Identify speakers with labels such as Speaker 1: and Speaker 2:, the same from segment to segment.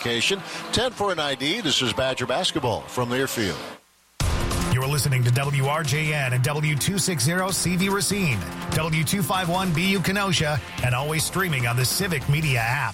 Speaker 1: identification, 10 for an ID. This is Badger basketball from Learfield.
Speaker 2: You're listening to WRJN and W260CV Racine, W251BU Kenosha, and always streaming on the Civic Media app.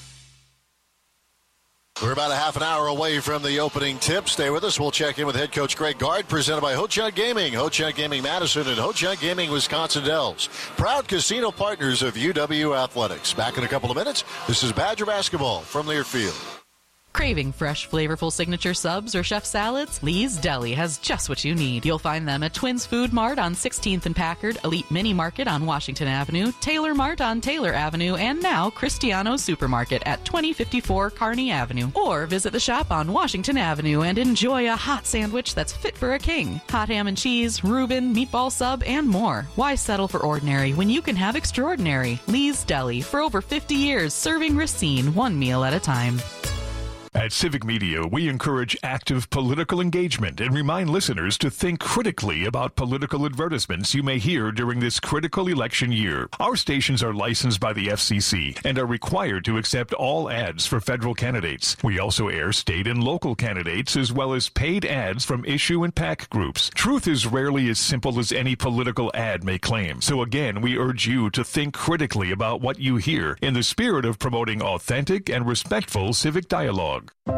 Speaker 1: We're about a half an hour away from the opening tip. Stay with us. We'll check in with head coach Greg Gard, presented by Ho-Chunk Gaming, Ho-Chunk Gaming Madison, and Ho-Chunk Gaming Wisconsin Dells. Proud casino partners of UW Athletics. Back in a couple of minutes. This is Badger basketball from Learfield.
Speaker 3: Craving fresh, flavorful signature subs or chef salads? Lee's Deli has just what you need. You'll find them at Twins Food Mart on 16th and Packard, Elite Mini Market on Washington Avenue, Taylor Mart on Taylor Avenue, and now Cristiano Supermarket at 2054 Kearney Avenue. Or visit the shop on Washington Avenue and enjoy a hot sandwich that's fit for a king. Hot ham and cheese, Reuben, meatball sub, and more. Why settle for ordinary when you can have extraordinary? Lee's Deli, for over 50 years, serving Racine one meal at a time.
Speaker 4: At Civic Media, we encourage active political engagement and remind listeners to think critically about political advertisements you may hear during this critical election year. Our stations are licensed by the FCC and are required to accept all ads for federal candidates. We also air state and local candidates as well as paid ads from issue and PAC groups. Truth is rarely as simple as any political ad may claim. So again, we urge you to think critically about what you hear in the spirit of promoting authentic and respectful civic dialogue.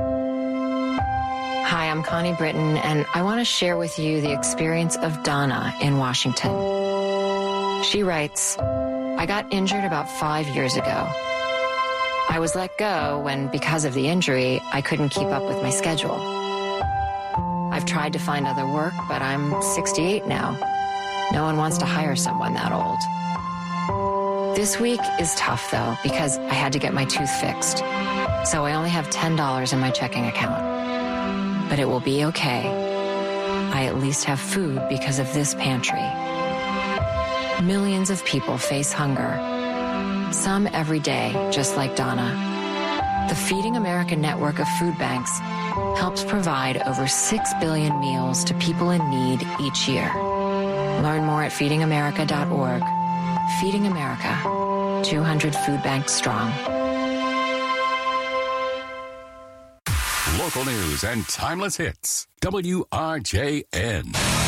Speaker 5: Hi, I'm Connie Britton, and I want to share with you the experience of Donna in Washington. She writes, I got injured about 5 years ago. I was let go when, because of the injury, I couldn't keep up with my schedule. I've tried to find other work, but I'm 68 now. No one wants to hire someone that old. This week is tough, though, because I had to get my tooth fixed. So I only have $10 in my checking account. But it will be okay. I at least have food because of this pantry. Millions of people face hunger. Some every day, just like Donna. The Feeding America network of food banks helps provide over 6 billion meals to people in need each year. Learn more at feedingamerica.org. Feeding America, 200 food banks strong.
Speaker 6: Local news and timeless hits. WRJN.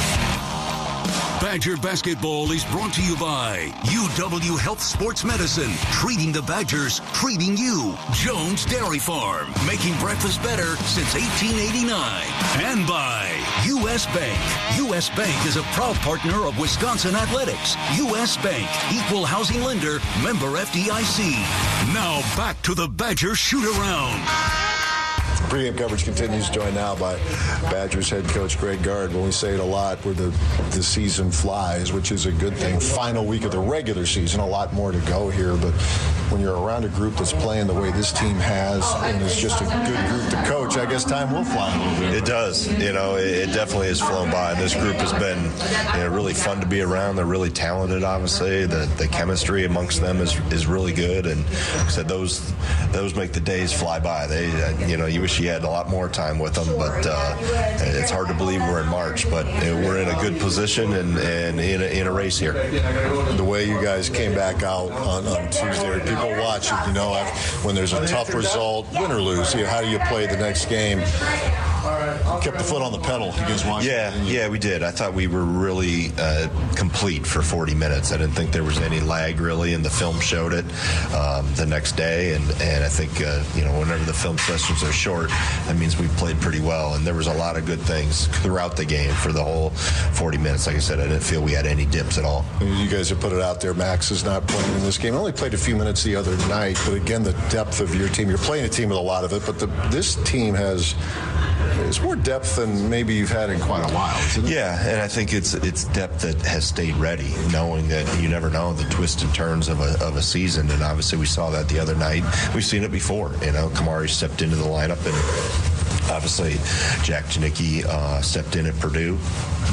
Speaker 6: Badger basketball is brought to you by UW Health Sports Medicine. Treating the Badgers, treating you. Jones Dairy Farm, making breakfast better since 1889. And by U.S. Bank. U.S. Bank is a proud partner of Wisconsin Athletics. U.S. Bank, equal housing lender, member FDIC. Now back to the Badger shoot-around.
Speaker 7: Pre-game coverage continues, joined now by Badgers head coach Greg Gard. When we say it a lot, where the season flies, which is a good thing. Final week of the regular season, a lot more to go here. But when you're around a group that's playing the way this team has, and it's just a good group to coach, I guess time will fly a little bit.
Speaker 8: It does. You know, it definitely has flown by. This group has been really fun to be around. They're really talented, obviously. The chemistry amongst them is really good. And like I said, those make the days fly by. You wish you had a lot more time with them, but it's hard to believe we're in March, but we're in a good position and in a race here.
Speaker 7: The way you guys came back out on Tuesday, people watching, when there's a tough result, win or lose, how do you play the next game? Kept the foot on the pedal against Washington.
Speaker 8: Yeah, we did. I thought we were really complete for 40 minutes. I didn't think there was any lag, really, and the film showed it the next day. And I think, whenever the film sessions are short, that means we played pretty well. And there was a lot of good things throughout the game for the whole 40 minutes. Like I said, I didn't feel we had any dips at all.
Speaker 7: You guys have put it out there. Max is not playing in this game. Only played a few minutes the other night. But again, the depth of your team. You're playing a team with a lot of it, but this team has... It's more depth than maybe you've had in quite a while, isn't it?
Speaker 8: Yeah, and I think it's depth that has stayed ready, knowing that you never know the twists and turns of a season, and obviously we saw that the other night. We've seen it before. Kamari stepped into the lineup, and obviously Jack Janicki stepped in at Purdue.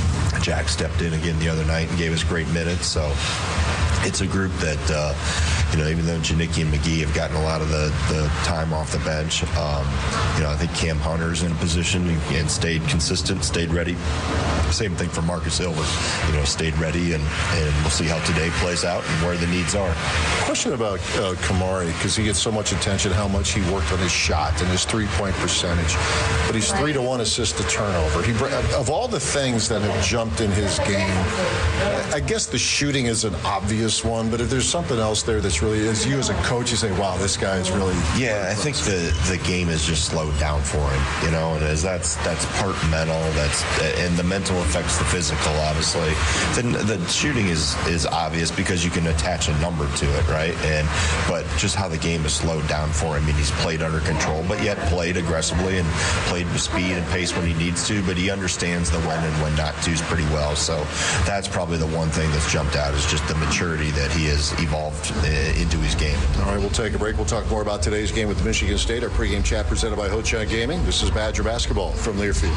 Speaker 8: Jack stepped in again the other night and gave us great minutes, so it's a group that even though Janicki and McGee have gotten a lot of the time off the bench, I think Cam Hunter's in a position and stayed consistent, stayed ready. Same thing for Marcus Ilver, stayed ready, and we'll see how today plays out and where the needs are.
Speaker 7: Question about Kamari, because he gets so much attention, how much he worked on his shot and his three-point percentage. But he's 3-1 assist to turnover. Of all the things that have jumped in his game, I guess the shooting is an obvious one, but if there's something else there that's really, as you as a coach, you say, wow, this guy is really...
Speaker 8: Yeah, I think the game has just slowed down for him, and as that's part mental, and the mental affects the physical, obviously. Then the shooting is obvious because you can attach a number to it, right? But just how the game has slowed down for him. I mean, he's played under control, but yet played aggressively and played with speed and pace when he needs to, but he understands the when and when not to's pretty well. So that's probably the one thing that's jumped out, is just the maturity that he has evolved into his game.
Speaker 7: All right, we'll take a break. We'll talk more about today's game with Michigan State. Our pregame chat presented by Ho-Chunk Gaming. This is Badger Basketball from Learfield.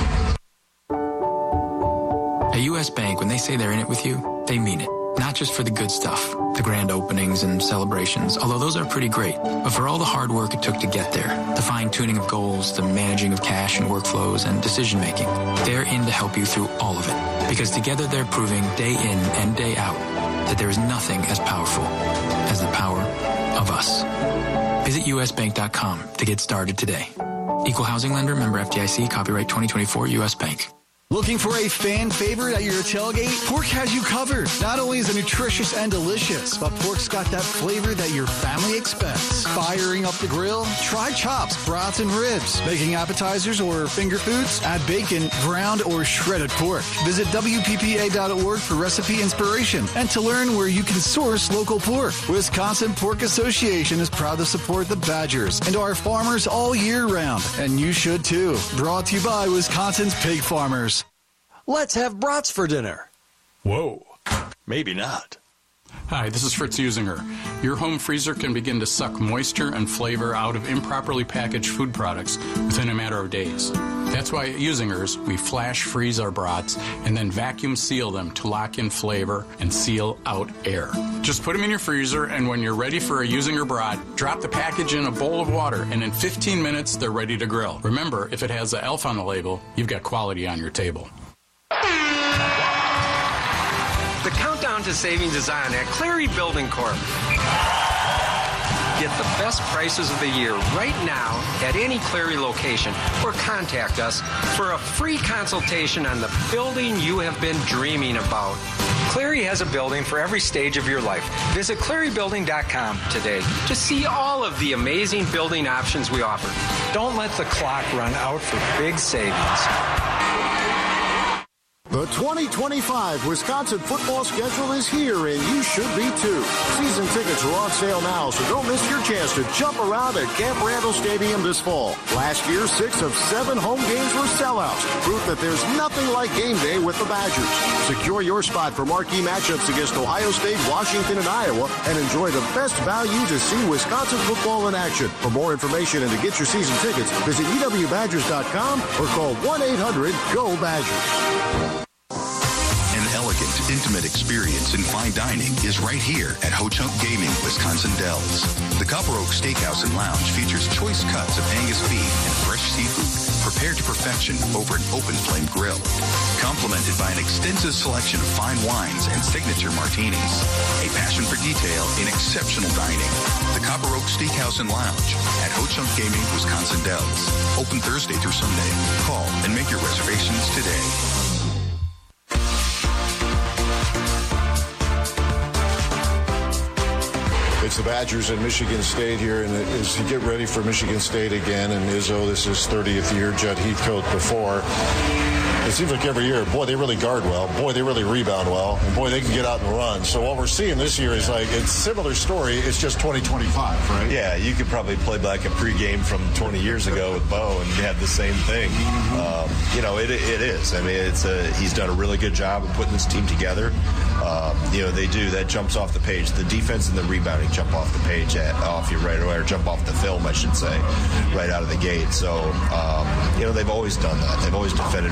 Speaker 9: At U.S. Bank, when they say they're in it with you, they mean it. Not just for the good stuff, the grand openings and celebrations, although those are pretty great, but for all the hard work it took to get there, the fine-tuning of goals, the managing of cash and workflows, and decision-making. They're in to help you through all of it, because together they're proving day in and day out that there is nothing as powerful as the power of us. Visit usbank.com to get started today. Equal housing lender, member FDIC, copyright 2024, U.S. Bank.
Speaker 10: Looking for a fan favorite at your tailgate? Pork has you covered. Not only is it nutritious and delicious, but pork's got that flavor that your family expects. Firing up the grill? Try chops, brats, and ribs. Making appetizers or finger foods? Add bacon, ground, or shredded pork. Visit WPPA.org for recipe inspiration and to learn where you can source local pork. Wisconsin Pork Association is proud to support the Badgers and our farmers all year round, and you should too. Brought to you by Wisconsin's pig farmers.
Speaker 11: Let's have brats for dinner.
Speaker 12: Whoa, maybe not. Hi, this is Fritz Usinger. Your home freezer can begin to suck moisture and flavor out of improperly packaged food products within a matter of days. That's why at Usinger's, we flash freeze our brats and then vacuum seal them to lock in flavor and seal out air. Just put them in your freezer, and when you're ready for a Usinger brat, drop the package in a bowl of water, and in 15 minutes, they're ready to grill. Remember, if it has the ELF on the label, you've got quality on your table.
Speaker 11: The countdown to savings is on at Cleary Building Corp. Get the best prices of the year right now at any Cleary location, or contact us for a free consultation on the building you have been dreaming about. Cleary has a building for every stage of your life. Visit clearybuilding.com today to see all of the amazing building options we offer. Don't let the clock run out for big savings.
Speaker 7: The 2025 Wisconsin football schedule is here, and you should be too. Season tickets are on sale now, so don't miss your chance to jump around at Camp Randall Stadium this fall. Last year, 6 of 7 home games were sellouts, proof that there's nothing like game day with the Badgers. Secure your spot for marquee matchups against Ohio State, Washington, and Iowa, and enjoy the best value to see Wisconsin football in action. For more information and to get your season tickets, visit ewbadgers.com or call 1-800-GO-BADGERS.
Speaker 13: Intimate experience in fine dining is right here at Ho-Chunk Gaming, Wisconsin Dells. The Copper Oak Steakhouse and Lounge features choice cuts of Angus beef and fresh seafood prepared to perfection over an open flame grill, complemented by an extensive selection of fine wines and signature martinis. A passion for detail in exceptional dining. The Copper Oak Steakhouse and Lounge at Ho-Chunk Gaming, Wisconsin Dells. Open Thursday through Sunday. Call and make your reservations today.
Speaker 7: It's the Badgers and Michigan State here, and as you get ready for Michigan State again, and Izzo, this is 30th year, Judd Heathcote before. It seems like every year, boy, they really guard well. Boy, they really rebound well. And boy, they can get out and run. So what we're seeing this year is like, it's a similar story. It's just 2025, right?
Speaker 8: Yeah, you could probably play back a pregame from 20 years ago with Bo and have the same thing. It is. I mean, he's done a really good job of putting this team together. They do. That jumps off the page. The defense and the rebounding jump off the page off you right away, or jump off the film, I should say, right out of the gate. So, they've always done that. They've always defended really well.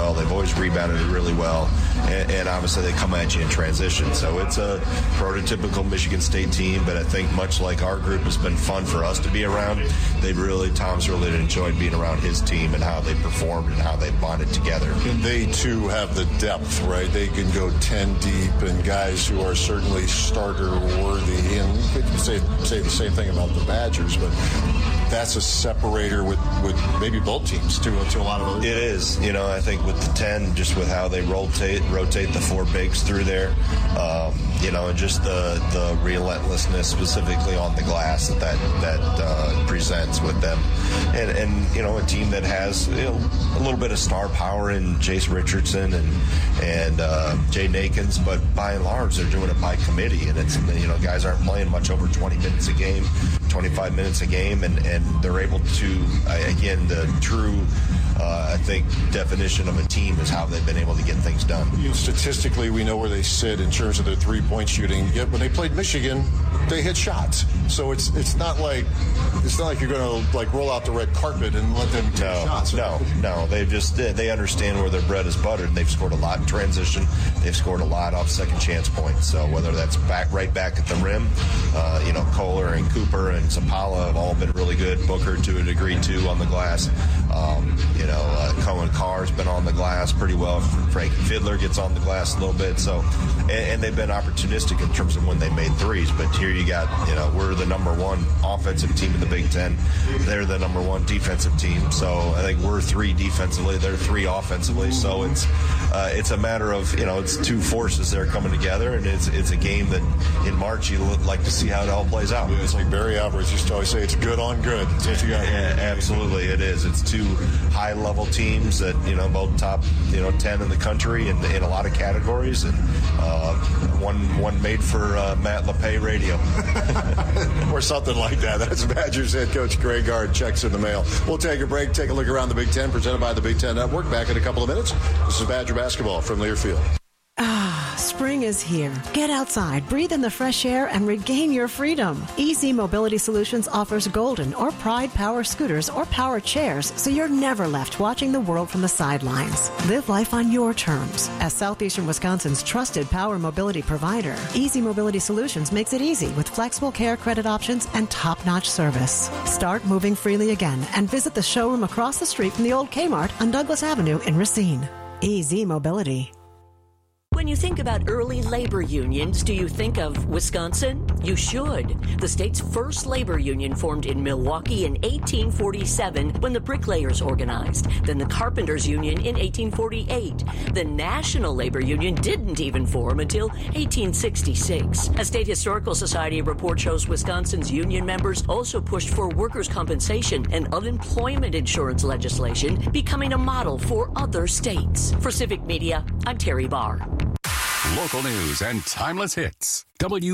Speaker 8: well. They've always rebounded it really well. And obviously they come at you in transition. So it's a prototypical Michigan State team, but I think much like our group has been fun for us to be around, Tom's really enjoyed being around his team and how they performed and how they bonded together.
Speaker 7: And they, too, have the depth, right? They can go 10 deep, and guys who are certainly starter-worthy. And you could say the same thing about the Badgers, but that's a separator with maybe both teams to a lot of others.
Speaker 8: It is. I think with the 10, just with how they rotate the four bigs through there, and just the relentlessness specifically on the glass that presents with them. And a team that has a little bit of star power in Jace Richardson and Jay Nakins, but by and large they're doing it by committee, and it's guys aren't playing much over 20 minutes a game, 25 minutes a game, and they're able to, again, the true I think definition of a team is how they've been able to get things done.
Speaker 7: Statistically, we know where they sit in terms of their three-point shooting. Yet when they played Michigan, they hit shots. So it's not like you're going to roll out the red carpet and let them take shots. No. They understand where their bread is buttered. They've scored a lot in transition. They've scored a lot off second chance points. So whether that's right back at the rim, Kohler and Cooper and Zapala have all been really good. Booker to a degree too on the glass. Cohen Carr's been on the glass pretty well. Frankie Fiddler gets on the glass a little bit. So, and they've been opportunistic in terms of when they made threes. But here you got, we're the number one offensive team in the Big Ten. They're the number one defensive team. So I think we're 3 defensively. They're 3 offensively. So it's a matter of, it's two forces that are coming together, and it's a game that in March you like to see how it all plays out. It's like Barry Alvarez used to always say, it's good on good.
Speaker 8: Yeah, absolutely, it is. It's 2 high-level teams that, both top, 10 in the country in a lot of categories, and one made for Matt LePay radio.
Speaker 7: Or something like that. That's Badgers head coach Greg Gard. Checks in the mail. We'll take a break, take a look around the Big Ten, presented by the Big Ten Network. Back in a couple of minutes. This is Badger basketball from Learfield.
Speaker 14: Spring is here. Get outside, breathe in the fresh air, and regain your freedom. Easy Mobility Solutions offers Golden or Pride power scooters or power chairs, so you're never left watching the world from the sidelines. Live life on your terms. As Southeastern Wisconsin's trusted power mobility provider, Easy Mobility Solutions makes it easy with flexible care credit options and top-notch service. Start moving freely again and visit the showroom across the street from the old Kmart on Douglas Avenue in Racine. Easy Mobility.
Speaker 15: When you think about early labor unions, do you think of Wisconsin? You should. The state's first labor union formed in Milwaukee in 1847 when the bricklayers organized. Then the carpenters union in 1848. The National Labor Union didn't even form until 1866. A State Historical Society report shows Wisconsin's union members also pushed for workers' compensation and unemployment insurance legislation, becoming a model for other states. For Civic Media, I'm Terry Barr.
Speaker 16: Local news and timeless hits.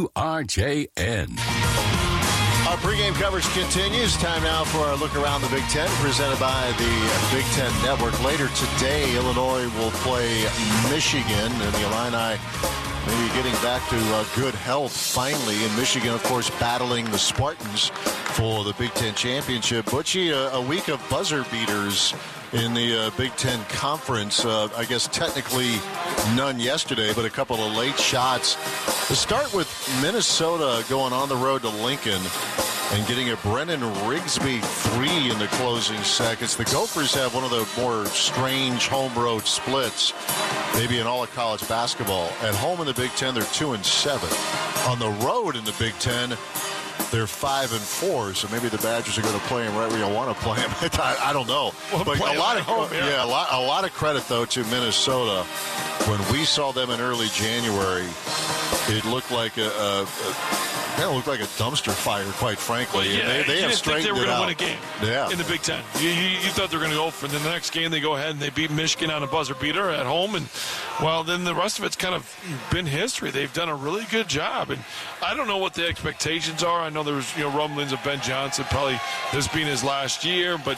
Speaker 16: WRJN.
Speaker 1: Our pregame coverage continues. Time now for our look around the Big Ten, presented by the Big Ten Network. Later today, Illinois will play Michigan, and the Illini maybe getting back to good health finally. And Michigan, of course, battling the Spartans for the Big Ten championship. Butchie, a week of buzzer beaters in the Big Ten Conference. I guess technically none yesterday, but a couple of late shots. To start with Minnesota going on the road to Lincoln and getting a Brennan Rigsby 3 in the closing seconds. The Gophers have one of the more strange home road splits, maybe in all of college basketball. At home in the Big Ten, they're 2-7. On the road in the Big Ten, they're 5-4, so maybe the Badgers are going to play him right where you want to play him. I don't know.
Speaker 17: Well,
Speaker 1: but a lot of credit though to Minnesota. When we saw them in early January, it looked like a dumpster fire, quite frankly.
Speaker 17: Well, yeah,
Speaker 1: they have straightened it out.
Speaker 17: They were going to win a game in the Big Ten. You thought they were going to go for the next game. They go ahead and they beat Michigan on a buzzer beater at home. And, well, then the rest of it's kind of been history. They've done a really good job. And I don't know what the expectations are. I know there was rumblings of Ben Johnson, probably this being his last year. But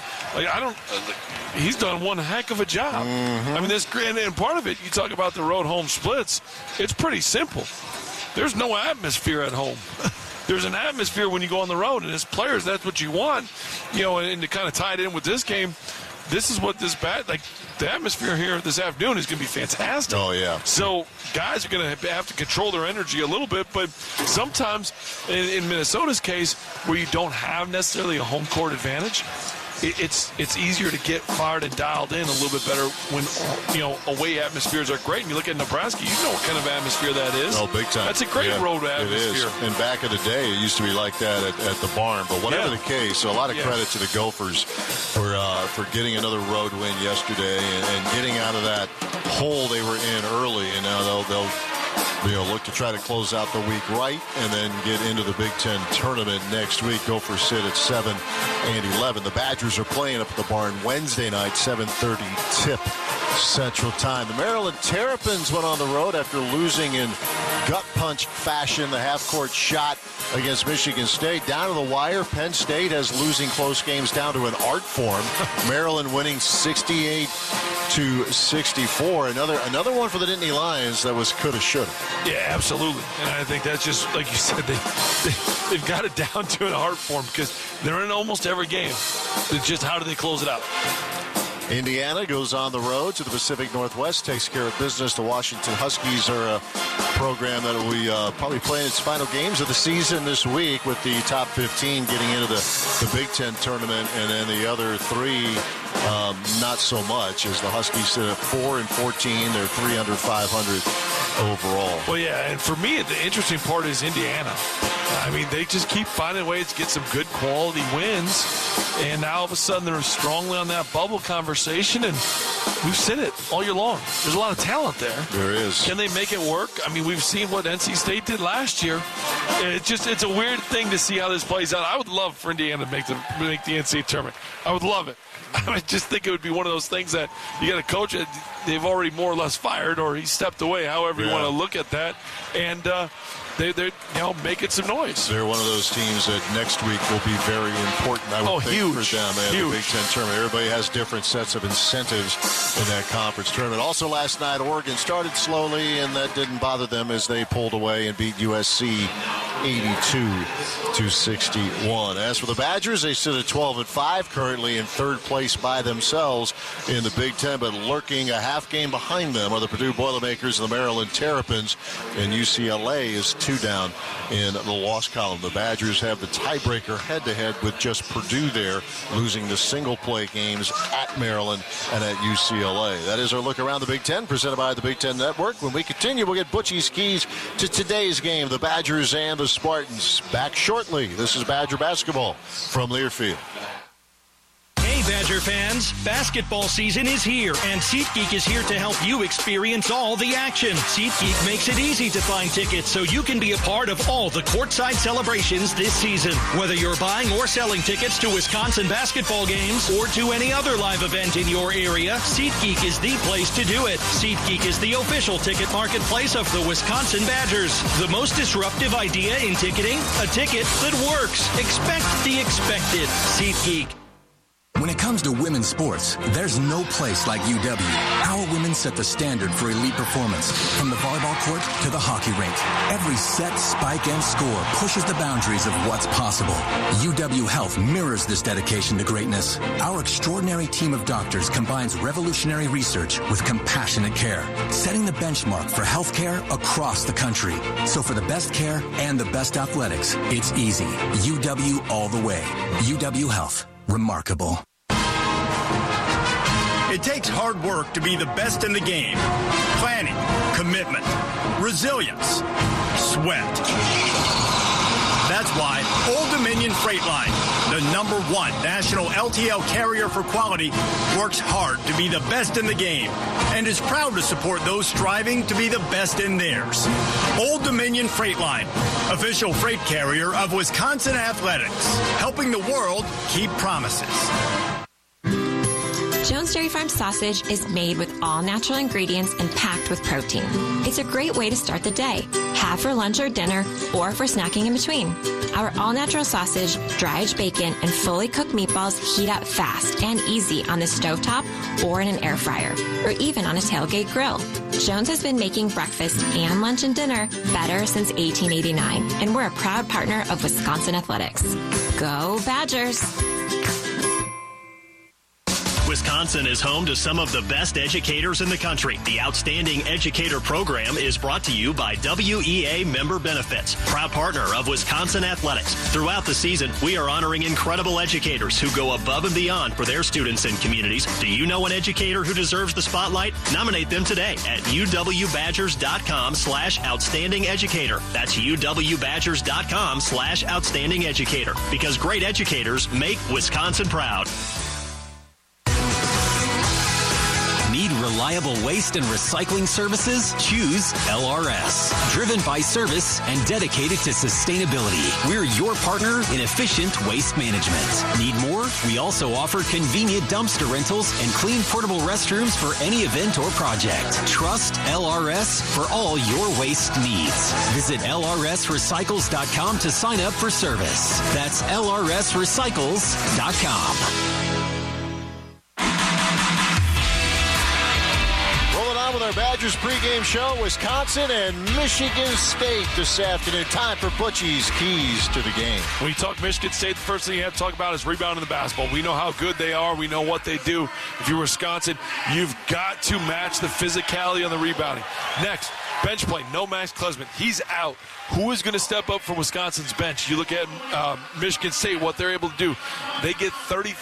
Speaker 17: he's done one heck of a job. Mm-hmm. I mean, this grand, and part of it, you talk about the road home splits, it's pretty simple. There's no atmosphere at home. There's an atmosphere when you go on the road, and as players, that's what you want. And to kind of tie it in with this game, this is what the atmosphere here this afternoon is going to be fantastic.
Speaker 1: Oh, yeah.
Speaker 17: So guys are going to have to control their energy a little bit, but sometimes in Minnesota's case, where you don't have necessarily a home court advantage, it's easier to get fired and dialed in a little bit better when, away atmospheres are great. And you look at Nebraska, you know what kind of atmosphere that is.
Speaker 1: Oh, big time.
Speaker 17: That's a great road atmosphere.
Speaker 1: It is. And back in the day, it used to be like that at the barn. But whatever the case, so a lot of credit to the Gophers for getting another road win yesterday and getting out of that hole they were in early. And now they'll look to try to close out the week right and then get into the Big Ten tournament next week. Gophers sit at 7-11. The Badgers are playing up at the barn Wednesday night, 7:30 tip Central Time. The Maryland Terrapins went on the road after losing in gut punch fashion the half-court shot against Michigan State. Down to the wire, Penn State has losing close games down to an art form. Maryland winning 68-64. Another one for the Nittany Lions that was coulda, shoulda.
Speaker 17: Yeah, absolutely. And I think that's just, like you said, they've got it down to an art form because they're in almost every game. It's just how do they close it out?
Speaker 1: Indiana goes on the road to the Pacific Northwest, takes care of business. The Washington Huskies are a program that will be probably playing its final games of the season this week, with the top 15 getting into the Big Ten tournament, and then the other three not so much, as the Huskies sit at 4-14. They're 3 under 500 overall.
Speaker 17: Well, yeah, and for me, the interesting part is Indiana. I mean, they just keep finding ways to get some good quality wins, and now all of a sudden they're strongly on that bubble conversation, and we've seen it all year long. There's a lot of talent there.
Speaker 1: There is.
Speaker 17: Can they make it work? I mean, we've seen what NC State did last year. It's a weird thing to see how this plays out. I would love for Indiana to make the NCAA tournament. I would love it. I just think it would be one of those things that you got a coach that they've already more or less fired, or he stepped away, however you want to look at that. And they're making some noise.
Speaker 1: They're one of those teams that next week will be very important, I would think,
Speaker 17: huge.
Speaker 1: for them and the Big Ten tournament. Everybody has different sets of incentives in that conference tournament. Also last night, Oregon started slowly, and that didn't bother them as they pulled away and beat USC 82-61. As for the Badgers, they sit at 12-5, currently in third place by themselves in the Big Ten, but lurking a half game behind them are the Purdue Boilermakers and the Maryland Terrapins, and UCLA is 2 down in the loss column. The Badgers have the tiebreaker head-to-head with just Purdue there, losing the single-play games at Maryland and at UCLA. That is our look around the Big Ten, presented by the Big Ten Network. When we continue, we'll get Butchie's keys to today's game, the Badgers and the Spartans. Back shortly. This is Badger Basketball from Learfield.
Speaker 18: Hey, Badger fans, basketball season is here, and SeatGeek is here to help you experience all the action. SeatGeek makes it easy to find tickets so you can be a part of all the courtside celebrations this season. Whether you're buying or selling tickets to Wisconsin basketball games or to any other live event in your area, SeatGeek is the place to do it. SeatGeek is the official ticket marketplace of the Wisconsin Badgers. The most disruptive idea in ticketing? A ticket that works. Expect the expected. SeatGeek.
Speaker 19: When it comes to women's sports, there's no place like UW. Our women set the standard for elite performance, from the volleyball court to the hockey rink. Every set, spike, and score pushes the boundaries of what's possible. UW Health mirrors this dedication to greatness. Our extraordinary team of doctors combines revolutionary research with compassionate care, setting the benchmark for healthcare across the country. So for the best care and the best athletics, it's easy. UW all the way. UW Health. Remarkable.
Speaker 20: It takes hard work to be the best in the game. Planning, commitment, resilience, sweat. That's why Old Dominion Freight Line, the #1 national LTL carrier for quality, works hard to be the best in the game and is proud to support those striving to be the best in theirs. Old Dominion Freight Line, official freight carrier of Wisconsin Athletics, helping the world keep promises.
Speaker 21: Jones Dairy Farm sausage is made with all natural ingredients and packed with protein. It's a great way to start the day. Have for lunch or dinner, or for snacking in between. Our all-natural sausage, dry-aged bacon, and fully cooked meatballs heat up fast and easy on the stovetop or in an air fryer, or even on a tailgate grill. Jones has been making breakfast and lunch and dinner better since 1889, and we're a proud partner of Wisconsin Athletics. Go Badgers!
Speaker 2: Wisconsin is home to some of the best educators in the country. The Outstanding Educator Program is brought to you by WEA Member Benefits, proud partner of Wisconsin Athletics. Throughout the season, we are honoring incredible educators who go above and beyond for their students and communities. Do you know an educator who deserves the spotlight? Nominate them today at uwbadgers.com/outstanding educator. That's uwbadgers.com/outstanding educator. Because great educators make Wisconsin proud.
Speaker 22: Need reliable waste and recycling services? Choose LRS. Driven by service and dedicated to sustainability. We're your partner in efficient waste management. Need more? We also offer convenient dumpster rentals and clean portable restrooms for any event or project. Trust LRS for all your waste needs. Visit lrsrecycles.com to sign up for service. That's lrsrecycles.com.
Speaker 1: With our Badgers pregame show, Wisconsin and Michigan State this afternoon. Time for Butchie's keys to the game.
Speaker 17: When you talk Michigan State, the first thing you have to talk about is rebounding the basketball. We know how good they are. We know what they do. If you're Wisconsin, you've got to match the physicality on the rebounding. Next, bench play. No Max Klesman. He's out. Who is going to step up for Wisconsin's bench? You look at Michigan State, what they're able to do. They get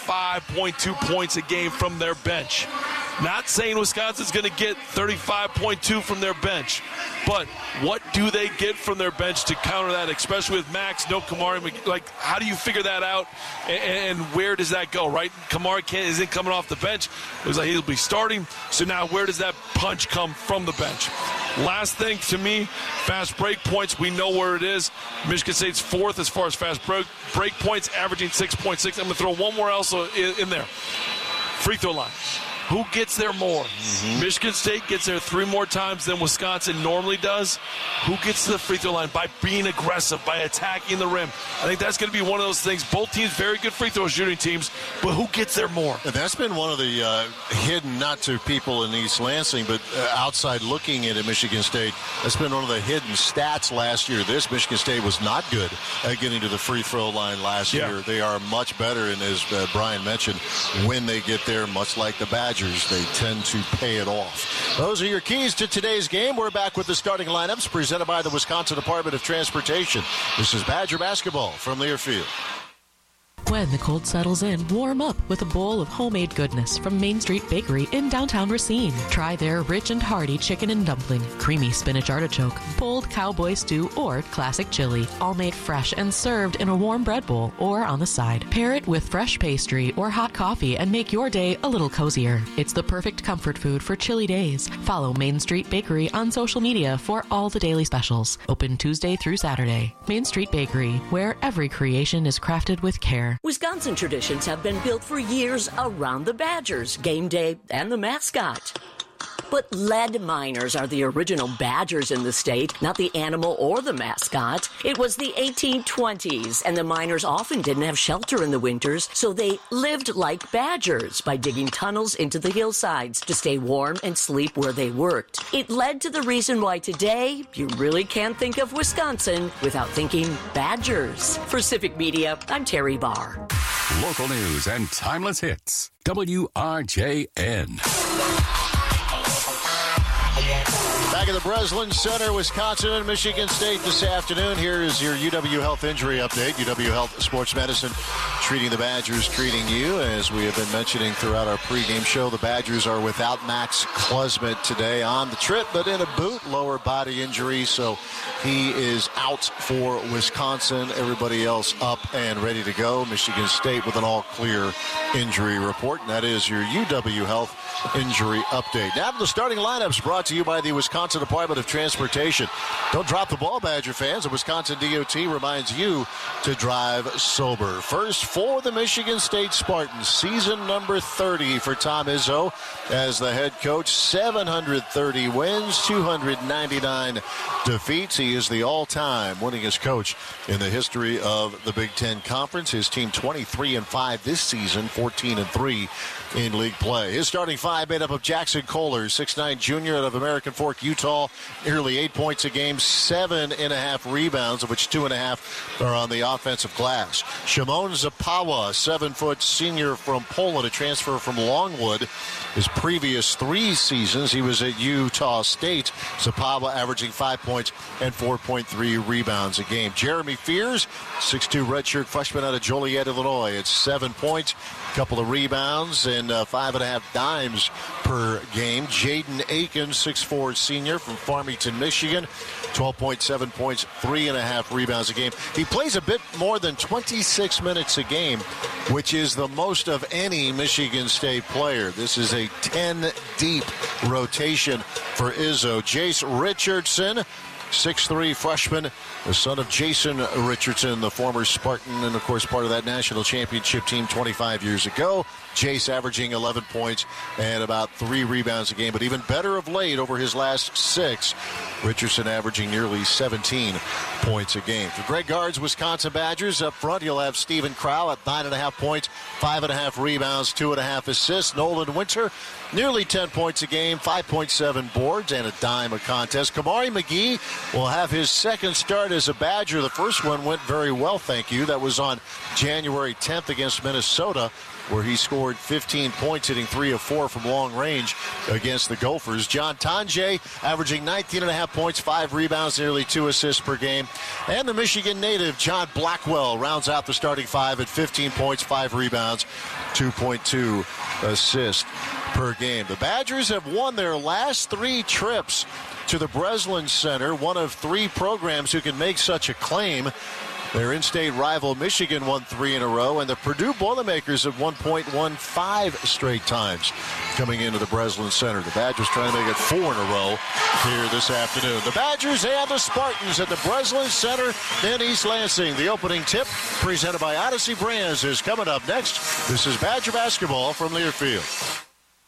Speaker 17: 35.2 points a game from their bench. Not saying Wisconsin's going to get 35.2 from their bench, but what do they get from their bench to counter that, especially with Max, no Kamari? Like, how do you figure that out, and where does that go, right? Kamari isn't coming off the bench. It was like he'll be starting, so now where does that punch come from the bench? Last thing to me, fast break points, we know where it is. Michigan State's fourth as far as fast break points, averaging 6.6. I'm going to throw one more also in there. Free throw line. Who gets there more? Michigan State gets there 3 more times than Wisconsin normally does. Who gets to the free throw line? By being aggressive, by attacking the rim. I think that's going to be one of those things. Both teams very good free throw shooting teams, but who gets there more?
Speaker 1: And that's been one of the hidden, not to people in East Lansing, but outside looking at Michigan State, that's been one of the hidden stats last year. Michigan State was not good at getting to the free throw line last year. They are much better, and as Brian mentioned, when they get there, much like the Badgers, they tend to pay it off. Those are your keys to today's game. We're back with the starting lineups presented by the Wisconsin Department of Transportation. This is Badger basketball from Learfield.
Speaker 3: When the cold settles in, warm up with a bowl of homemade goodness from Main Street Bakery in downtown Racine. Try their rich and hearty chicken and dumpling, creamy spinach artichoke, bold cowboy stew, or classic chili, all made fresh and served in a warm bread bowl or on the side. Pair it with fresh pastry or hot coffee and make your day a little cozier. It's the perfect comfort food for chilly days. Follow Main Street Bakery on social media for all the daily specials. Open Tuesday through Saturday. Main Street Bakery, where every creation is crafted with care.
Speaker 15: Wisconsin traditions have been built for years around the Badgers, game day, and the mascot. But lead miners are the original Badgers in the state, not the animal or the mascot. It was the 1820s, and the miners often didn't have shelter in the winters, so they lived like Badgers by digging tunnels into the hillsides to stay warm and sleep where they worked. It led to the reason why today you really can't think of Wisconsin without thinking Badgers. For Civic Media, I'm Terry Barr.
Speaker 16: Local news and timeless hits. WRJN.
Speaker 1: Back at the Breslin Center, Wisconsin and Michigan State this afternoon. Here is your UW Health Injury Update. UW Health Sports Medicine treating the Badgers, treating you. As we have been mentioning throughout our pregame show, the Badgers are without Max Klesman today on the trip, but in a boot, lower body injury, so he is out for Wisconsin. Everybody else up and ready to go. Michigan State with an all-clear injury report, and that is your UW Health Injury Update. Now the starting lineups brought to you by the Wisconsin Department of Transportation. Don't drop the ball, Badger fans. The Wisconsin DOT reminds you to drive sober. First for the Michigan State Spartans, season number 30 for Tom Izzo as the head coach. 730 wins, 299 defeats. He is the all-time winningest coach in the history of the Big Ten Conference. His team 23-5 this season, 14-3 in league play. His starting five made up of Jackson Kohler, 6'9" junior out of American Fork, Utah, nearly 8 points a game, 7.5 rebounds, of which 2.5 are on the offensive glass. Shimon Zapawa, a 7-foot senior from Poland, a transfer from Longwood. His previous 3 seasons, he was at Utah State. Zapawa averaging 5 points and 4.3 rebounds a game. Jeremy Fears, 6'2 redshirt freshman out of Joliet, Illinois. It's 7 points, a couple of rebounds, and 5.5 dimes per game. Jaden Aiken, 6'4 senior from Farmington, Michigan. 12.7 points, 3.5 rebounds a game. He plays a bit more than 26 minutes a game, which is the most of any Michigan State player. This is a 10-deep rotation for Izzo. Jace Richardson, 6'3 freshman, the son of Jason Richardson, the former Spartan, and of course part of that national championship team 25 years ago. Jace averaging 11 points and about 3 rebounds a game, but even better of late over his last 6. Richardson averaging nearly 17 points a game. For Greg Gard's Wisconsin Badgers, up front you'll have Stephen Crow at 9.5 points, 5.5 rebounds, 2.5 assists. Nolan Winter, nearly 10 points a game, 5.7 boards, and a dime a contest. Kamari McGee will have his second start as a Badger. The first one went very well, thank you. That was on January 10th against Minnesota, where he scored 15 points, hitting 3 of 4 from long range against the Gophers. John Tonje averaging 19.5 points, 5 rebounds, nearly 2 assists per game. And the Michigan native, John Blackwell, rounds out the starting 5 at 15 points, 5 rebounds, 2.2 assists per game. The Badgers have won their last 3 trips to the Breslin Center, one of 3 programs who can make such a claim. Their in-state rival Michigan won 3 in a row, and the Purdue Boilermakers have won 1.15 straight times coming into the Breslin Center. The Badgers trying to make it 4 in a row here this afternoon. The Badgers and the Spartans at the Breslin Center in East Lansing. The opening tip presented by Odyssey Brands is coming up next. This is Badger basketball from Learfield.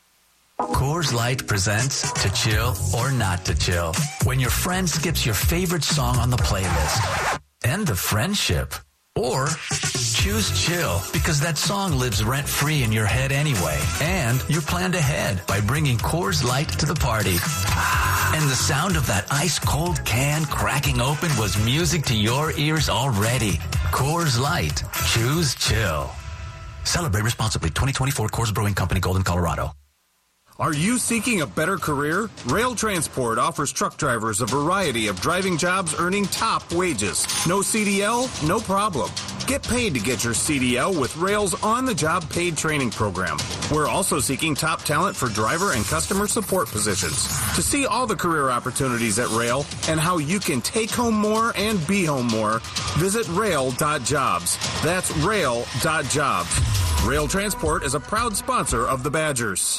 Speaker 4: Coors Light presents To Chill or Not to Chill. When your friend skips your favorite song on the playlist. End of friendship. Or choose chill because that song lives rent-free in your head anyway. And you planned ahead by bringing Coors Light to the party. And the sound of that ice-cold can cracking open was music to your ears already. Coors Light. Choose chill. Celebrate responsibly. 2024 Coors Brewing Company, Golden, Colorado.
Speaker 5: Are you seeking a better career? Rail Transport offers truck drivers a variety of driving jobs earning top wages. No CDL? No problem. Get paid to get your CDL with Rail's on-the-job paid training program. We're also seeking top talent for driver and customer support positions. To see all the career opportunities at Rail and how you can take home more and be home more, visit rail.jobs. That's rail.jobs. Rail Transport is a proud sponsor of the Badgers.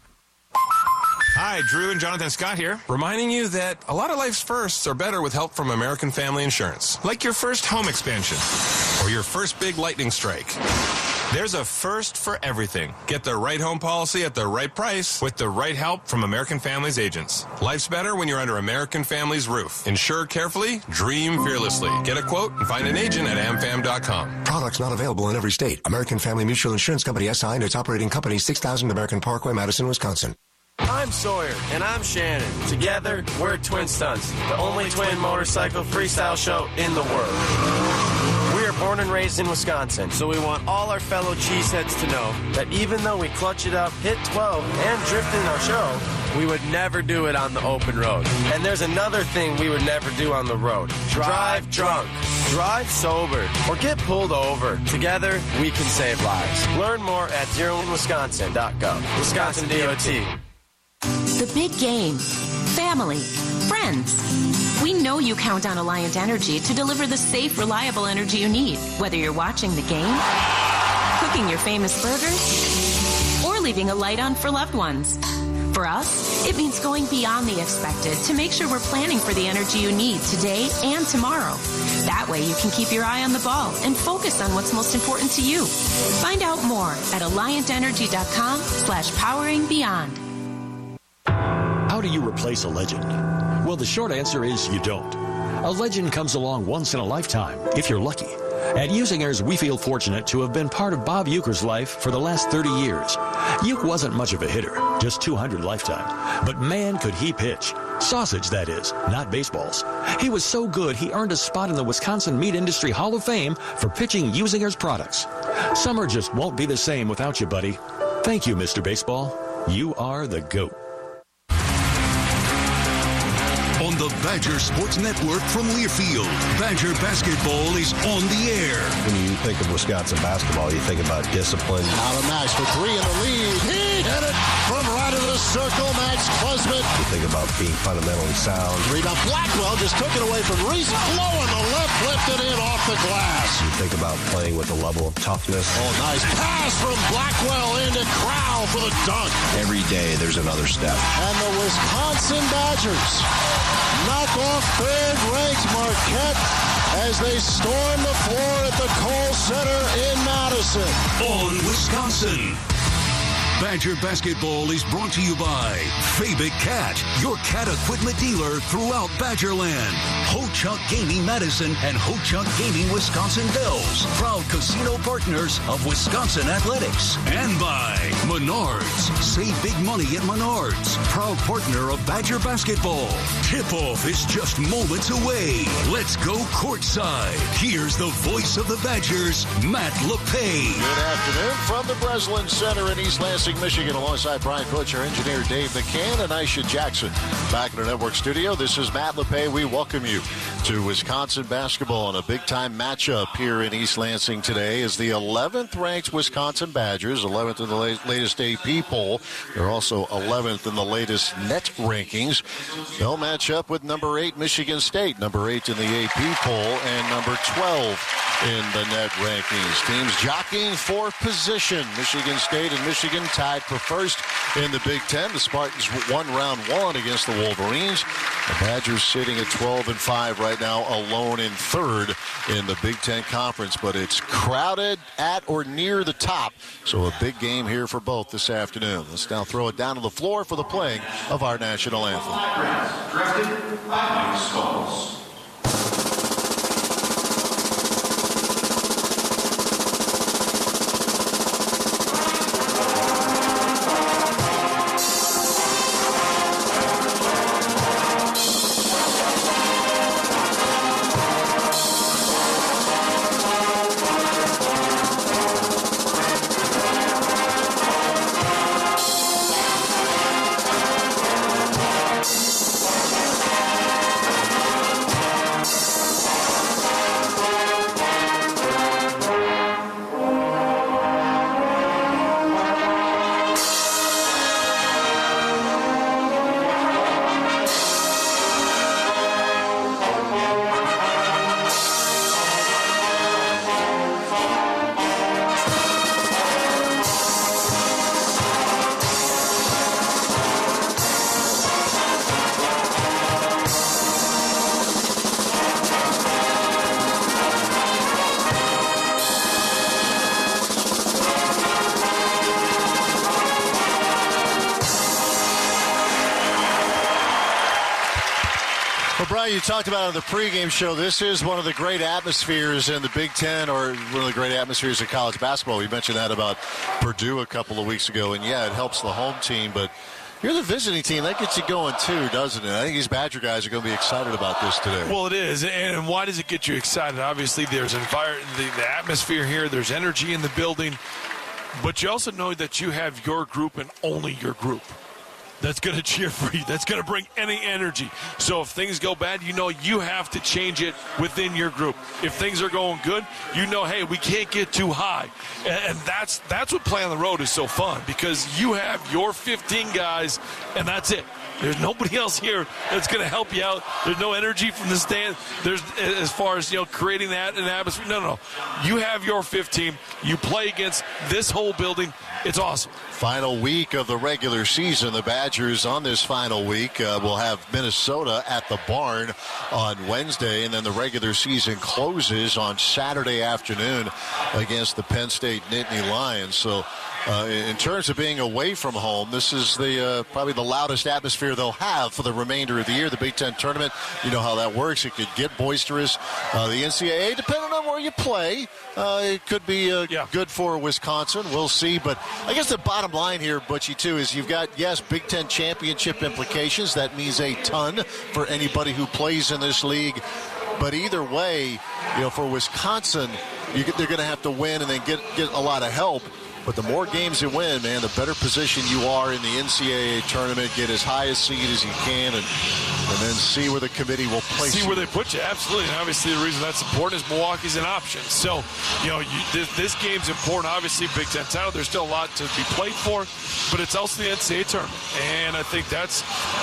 Speaker 23: Hi, Drew and Jonathan Scott here, reminding you that a lot of life's firsts are better with help from American Family Insurance. Like your first home expansion or your first big lightning strike. There's a first for everything. Get the right home policy at the right price with the right help from American Family's agents. Life's better when you're under American Family's roof. Insure carefully, dream fearlessly. Get a quote and find an agent at amfam.com.
Speaker 24: Products not available in every state. American Family Mutual Insurance Company SI and its operating company 6000 American Parkway, Madison, Wisconsin.
Speaker 25: I'm Sawyer. And I'm Shannon. Together, we're Twin Stunts, the only twin motorcycle freestyle show in the world. We are born and raised in Wisconsin, so we want all our fellow cheeseheads to know that even though we clutch it up, hit 12, and drift in our show, we would never do it on the open road. And there's another thing we would never do on the road. Drive drunk. Drive sober. Or get pulled over. Together, we can save lives. Learn more at zeroinwisconsin.gov. Wisconsin DOT.
Speaker 21: The big game. Family. Friends. We know you count on Alliant Energy to deliver the safe, reliable energy you need, whether you're watching the game, cooking your famous burgers, or leaving a light on for loved ones. For us, it means going beyond the expected to make sure we're planning for the energy you need today and tomorrow. That way you can keep your eye on the ball and focus on what's most important to you. Find out more at alliantenergy.com/poweringbeyond.
Speaker 26: How do you replace a legend? Well, the short answer is you don't. A legend comes along once in a lifetime, if you're lucky. At Usingers, we feel fortunate to have been part of Bob Uecker's life for the last 30 years. Ueck wasn't much of a hitter, just 200 lifetime. But man, could he pitch. Sausage, that is, not baseballs. He was so good, he earned a spot in the Wisconsin Meat Industry Hall of Fame for pitching Usingers products. Summer just won't be the same without you, buddy. Thank you, Mr. Baseball. You are the GOAT.
Speaker 6: On the Badger Sports Network from Learfield, Badger basketball is on the air.
Speaker 8: When you think of Wisconsin basketball, you think about discipline.
Speaker 1: Out of Max for three in the lead. He hit it from right of the circle. Max Klesmit.
Speaker 8: You think about being fundamentally sound.
Speaker 1: Rebound. Blackwell just took it away from Reese. Blowing the left, lifted in off the glass.
Speaker 8: You think about playing with a level of toughness.
Speaker 1: Oh, nice pass from Blackwell into Crowell for the dunk.
Speaker 8: Every day there's another step.
Speaker 1: And the Wisconsin Badgers knock off third-ranked Marquette as they storm the floor at the Kohl Center in Madison.
Speaker 6: On Wisconsin. Badger basketball is brought to you by Fabic Cat, your cat equipment dealer throughout Badgerland. Ho-Chunk Gaming Madison and Ho-Chunk Gaming Wisconsin Dells, proud casino partners of Wisconsin Athletics. And by Menards. Save big money at Menards, proud partner of Badger basketball. Tip-off is just moments away. Let's go courtside. Here's the voice of the Badgers, Matt LePay.
Speaker 1: Good afternoon from the Breslin Center in East Lansing, Michigan, alongside Brian Butcher, engineer Dave McCann, and Aisha Jackson. Back in our network studio, this is Matt LePay. We welcome you to Wisconsin basketball in a big-time matchup here in East Lansing today as the 11th-ranked Wisconsin Badgers, 11th in the latest AP poll. They're also 11th in the latest net rankings. They'll match up with number 8 Michigan State, number 8 in the AP poll, and number 12 in the net rankings. Teams jockeying for position. Michigan State and Michigan tied for first in the Big Ten. The Spartans won round one against the Wolverines. The Badgers sitting at 12-5 right now, alone in third in the Big Ten Conference. But it's crowded at or near the top. So a big game here for both this afternoon. Let's now throw it down to the floor for the playing of our national anthem.
Speaker 9: Drafted by Mike Smalls.
Speaker 1: You talked about it on the pregame show. This is one of the great atmospheres in the Big Ten, or one of the great atmospheres in college basketball. We mentioned that about Purdue a couple of weeks ago, and yeah, it helps the home team, but you're the visiting team. That gets you going too, doesn't it? I think these Badger guys are going to be excited about this today.
Speaker 17: Well, it is, and why does it get you excited? Obviously, there's the atmosphere here. There's energy in the building, but you also know that you have your group and only your group that's going to cheer for you, that's going to bring any energy. So if things go bad, you know you have to change it within your group. If things are going good, you know, hey, we can't get too high. And that's what playing on the road is so fun, because you have your 15 guys, and that's it. There's nobody else here that's going to help you out. There's no energy from the stand. There's, as far as, creating that an atmosphere. No. You have your 15. You play against this whole building. It's awesome.
Speaker 1: Final week of the regular season. The Badgers on this final week will have Minnesota at the Barn on Wednesday, and then the regular season closes on Saturday afternoon against the Penn State Nittany Lions. So in terms of being away from home, this is the probably the loudest atmosphere they'll have for the remainder of the year. The Big Ten tournament, you know how that works. It could get boisterous. The NCAA, depending on on where you play. It could be good for Wisconsin. We'll see. But I guess the bottom line here, Butchie, too, is you've got, yes, Big Ten championship implications. That means a ton for anybody who plays in this league. But either way, for Wisconsin, they're going to have to win and then get a lot of help. But the more games you win, man, the better position you are in the NCAA tournament. Get as high a seed as you can, and then see where the committee will place you.
Speaker 17: See where they put you, absolutely. And obviously the reason that's important is Milwaukee's an option. So, this game's important. Obviously, Big Ten title, there's still a lot to be played for, but it's also the NCAA tournament. And I think that's,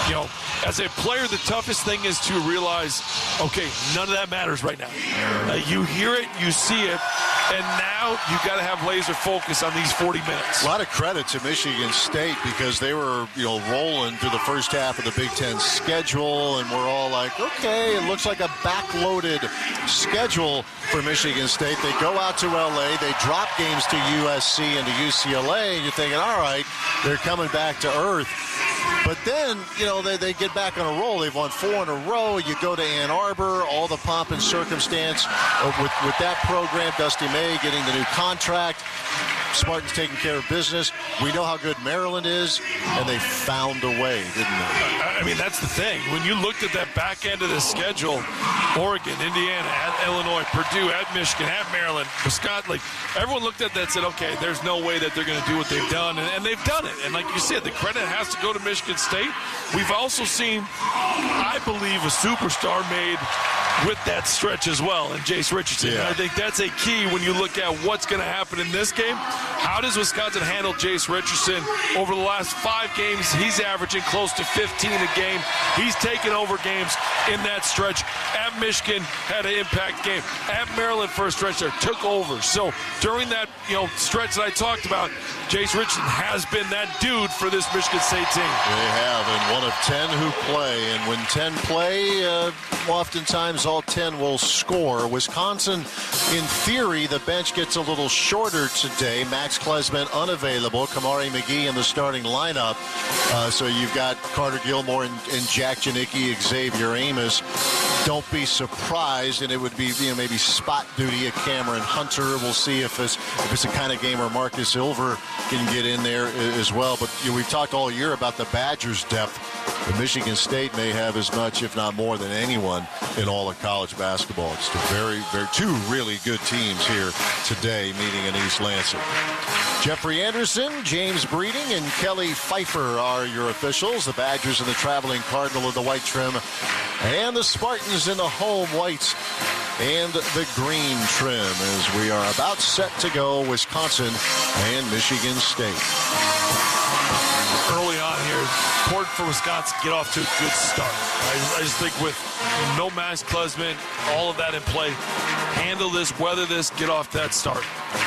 Speaker 17: as a player, the toughest thing is to realize, okay, none of that matters right now. You hear it, you see it, and now you got to have laser focus on these 40 minutes.
Speaker 1: A lot of credit to Michigan State because they were, rolling through the first half of the Big Ten schedule, and we're all like, okay, it looks like a backloaded schedule for Michigan State. They go out to L.A., they drop games to USC and to UCLA, and you're thinking, all right, they're coming back to earth. But then, they get back on a roll. They've won 4 in a row. You go to Ann Arbor, all the pomp and circumstance with that program. Dusty May getting the new contract. Spartans taking care of business. We know how good Maryland is, and they found a way, didn't they?
Speaker 17: I mean, that's the thing. When you looked at that back end of the schedule, Oregon, Indiana, at Illinois, Purdue, at Michigan, at Maryland, Wisconsin, everyone looked at that and said, okay, there's no way that they're going to do what they've done, and they've done it. And like you said, the credit has to go to Michigan State. We've also seen, I believe, a superstar made with that stretch as well, and Jace Richardson.
Speaker 1: Yeah.
Speaker 17: I think that's a key when you look at what's going to happen in this game. How does Wisconsin handle Jace Richardson? Over the last 5 games, he's averaging close to 15 a game. He's taken over games in that stretch. At Michigan, had an impact game. At Maryland, for a stretch there, took over. So during that stretch that I talked about, Jace Richardson has been that dude for this Michigan State team.
Speaker 1: They have, and one of 10 who play. And when 10 play, oftentimes all 10 will score. Wisconsin, in theory, the bench gets a little shorter today. Max Klesman unavailable. Kamari McGee in the starting lineup. So you've got Carter Gilmore and Jack Janicki, Xavier Amos. Don't be surprised, and it would be maybe spot duty at Cameron Hunter. We'll see if it's the kind of game where Marcus Silver can get in there as well. But we've talked all year about the Badgers' depth. But Michigan State may have as much, if not more, than anyone in all of college basketball. It's two really good teams here today meeting in East Lansing. Jeffrey Anderson, James Breeding, and Kelly Pfeiffer are your officials. The Badgers in the traveling Cardinal in the white trim, and the Spartans in the home white and the green trim, as we are about set to go, Wisconsin and Michigan State.
Speaker 17: Early on here, important for Wisconsin to get off to a good start. I just think with no Max Klesman, all of that in play, handle this, weather this, get off that start.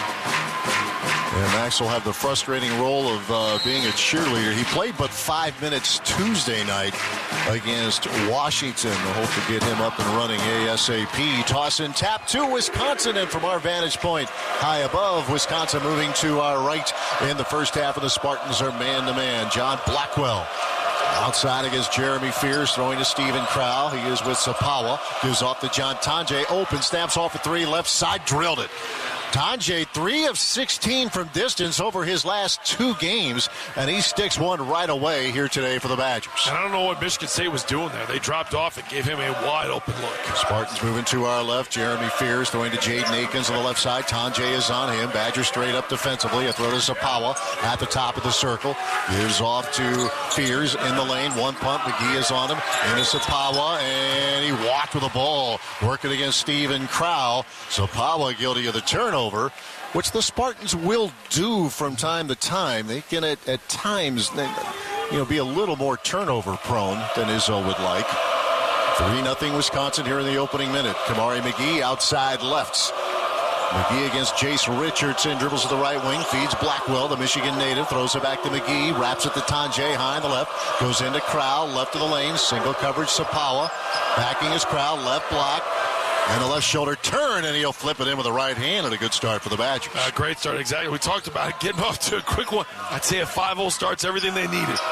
Speaker 1: And Max will have the frustrating role of being a cheerleader. He played but 5 minutes Tuesday night against Washington. The hope to get him up and running ASAP. Toss and tap to Wisconsin, and from our vantage point, high above, Wisconsin moving to our right in the first half, and the Spartans are man-to-man. John Blackwell outside against Jeremy Fears, throwing to Stephen Crowell. He is with Sapawa. Gives off to John Tonje. Open, snaps off at 3, left side, drilled it. Tonje, 3 of 16 from distance over his last 2 games, and he sticks one right away here today for the Badgers.
Speaker 17: And I don't know what Michigan State was doing there. They dropped off and gave him a wide open look.
Speaker 1: Spartans moving to our left. Jeremy Fears throwing to Jaden Akins on the left side. Tonje is on him. Badgers straight up defensively. A throw to Sapawa at the top of the circle. Gives off to Fears in the lane. One pump. McGee is on him. Into Sapawa, and he walked with the ball. Working against Stephen Crowell. Sapawa guilty of the turnover, which the Spartans will do from time to time. They can at times be a little more turnover prone than Izzo would like. 3-0 Wisconsin here in the opening minute. Kamari McGee outside lefts. McGee against Jace Richardson, dribbles to the right wing, feeds Blackwell, the Michigan native, throws it back to McGee, wraps it to Tonje, high on the left, goes into Crowell, left of the lane, single coverage Sapawa, backing his Crowell, left block, and the left shoulder turn, and he'll flip it in with the right hand, and a good start for the Badgers.
Speaker 17: Great start, exactly. We talked about it, getting off to a quick one. I'd say a 5-0 start's everything they needed.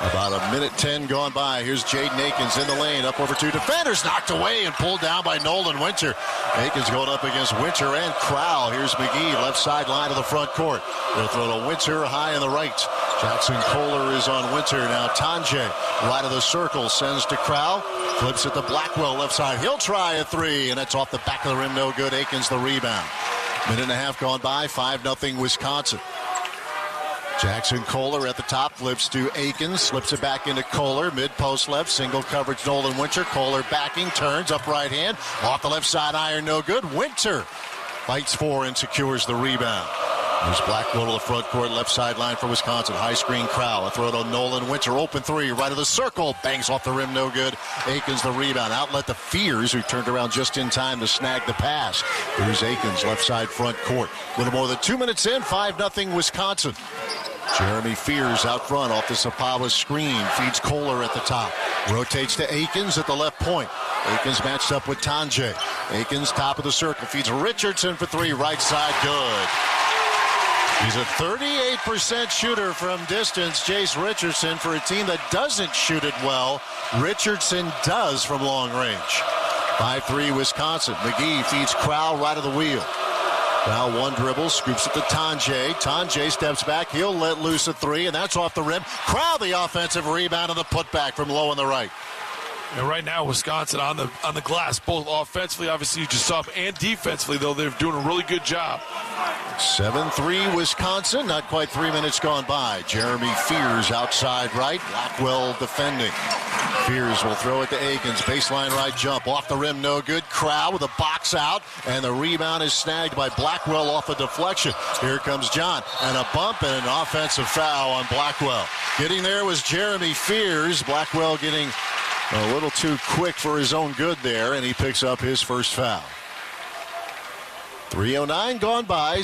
Speaker 1: About a minute 10 gone by. Here's Jaden Akins in the lane, up over 2 defenders, knocked away and pulled down by Nolan Winter. Akins going up against Winter and Crowell. Here's McGee, left sideline of the front court. They'll throw to Winter high in the right. Jackson Kohler is on Winter. Now Tanjay, right of the circle, sends to Crowell. Flips it to Blackwell, left side. He'll try a three, and that's off the back of the rim. No good. Akins the rebound. Minute and a half gone by. 5-0 Wisconsin. Jackson Kohler at the top, flips to Akins, slips it back into Kohler, mid-post left, single coverage Nolan Winter. Kohler backing, turns up right hand, off the left side iron, no good. Winter fights for and secures the rebound. There's Blackwell to the front court, left sideline for Wisconsin. High screen Crowell, a throw to Nolan Winter, open three, right of the circle, bangs off the rim, no good. Akins the rebound, outlet to Fears, who turned around just in time to snag the pass. Here's Akins, left side front court. A little more than 2 minutes in, 5-0 Wisconsin. Jeremy Fears out front off the Sapawa screen. Feeds Kohler at the top. Rotates to Akins at the left point. Akins matched up with Tanjay. Akins top of the circle. Feeds Richardson for three. Right side, good. He's a 38% shooter from distance. Jace Richardson, for a team that doesn't shoot it well. Richardson does from long range. 5-3 Wisconsin. McGee feeds Crowell right of the wheel. Now one dribble, scoops it to Tanjay. Tanjay steps back. He'll let loose a three, and that's off the rim. Crowell the offensive rebound and the putback from low on the right.
Speaker 17: And right now, Wisconsin on the glass, both offensively, obviously you just saw, and defensively, though, they're doing a really good job.
Speaker 1: 7-3 Wisconsin, not quite 3 minutes gone by. Jeremy Fears outside right, Blackwell defending. Fears will throw it to Akins, baseline right jump, off the rim, no good. Crowell with a box out, and the rebound is snagged by Blackwell off a deflection. Here comes John, and a bump and an offensive foul on Blackwell. Getting there was Jeremy Fears. Blackwell getting a little too quick for his own good there, and he picks up his first foul. 3:09 gone by,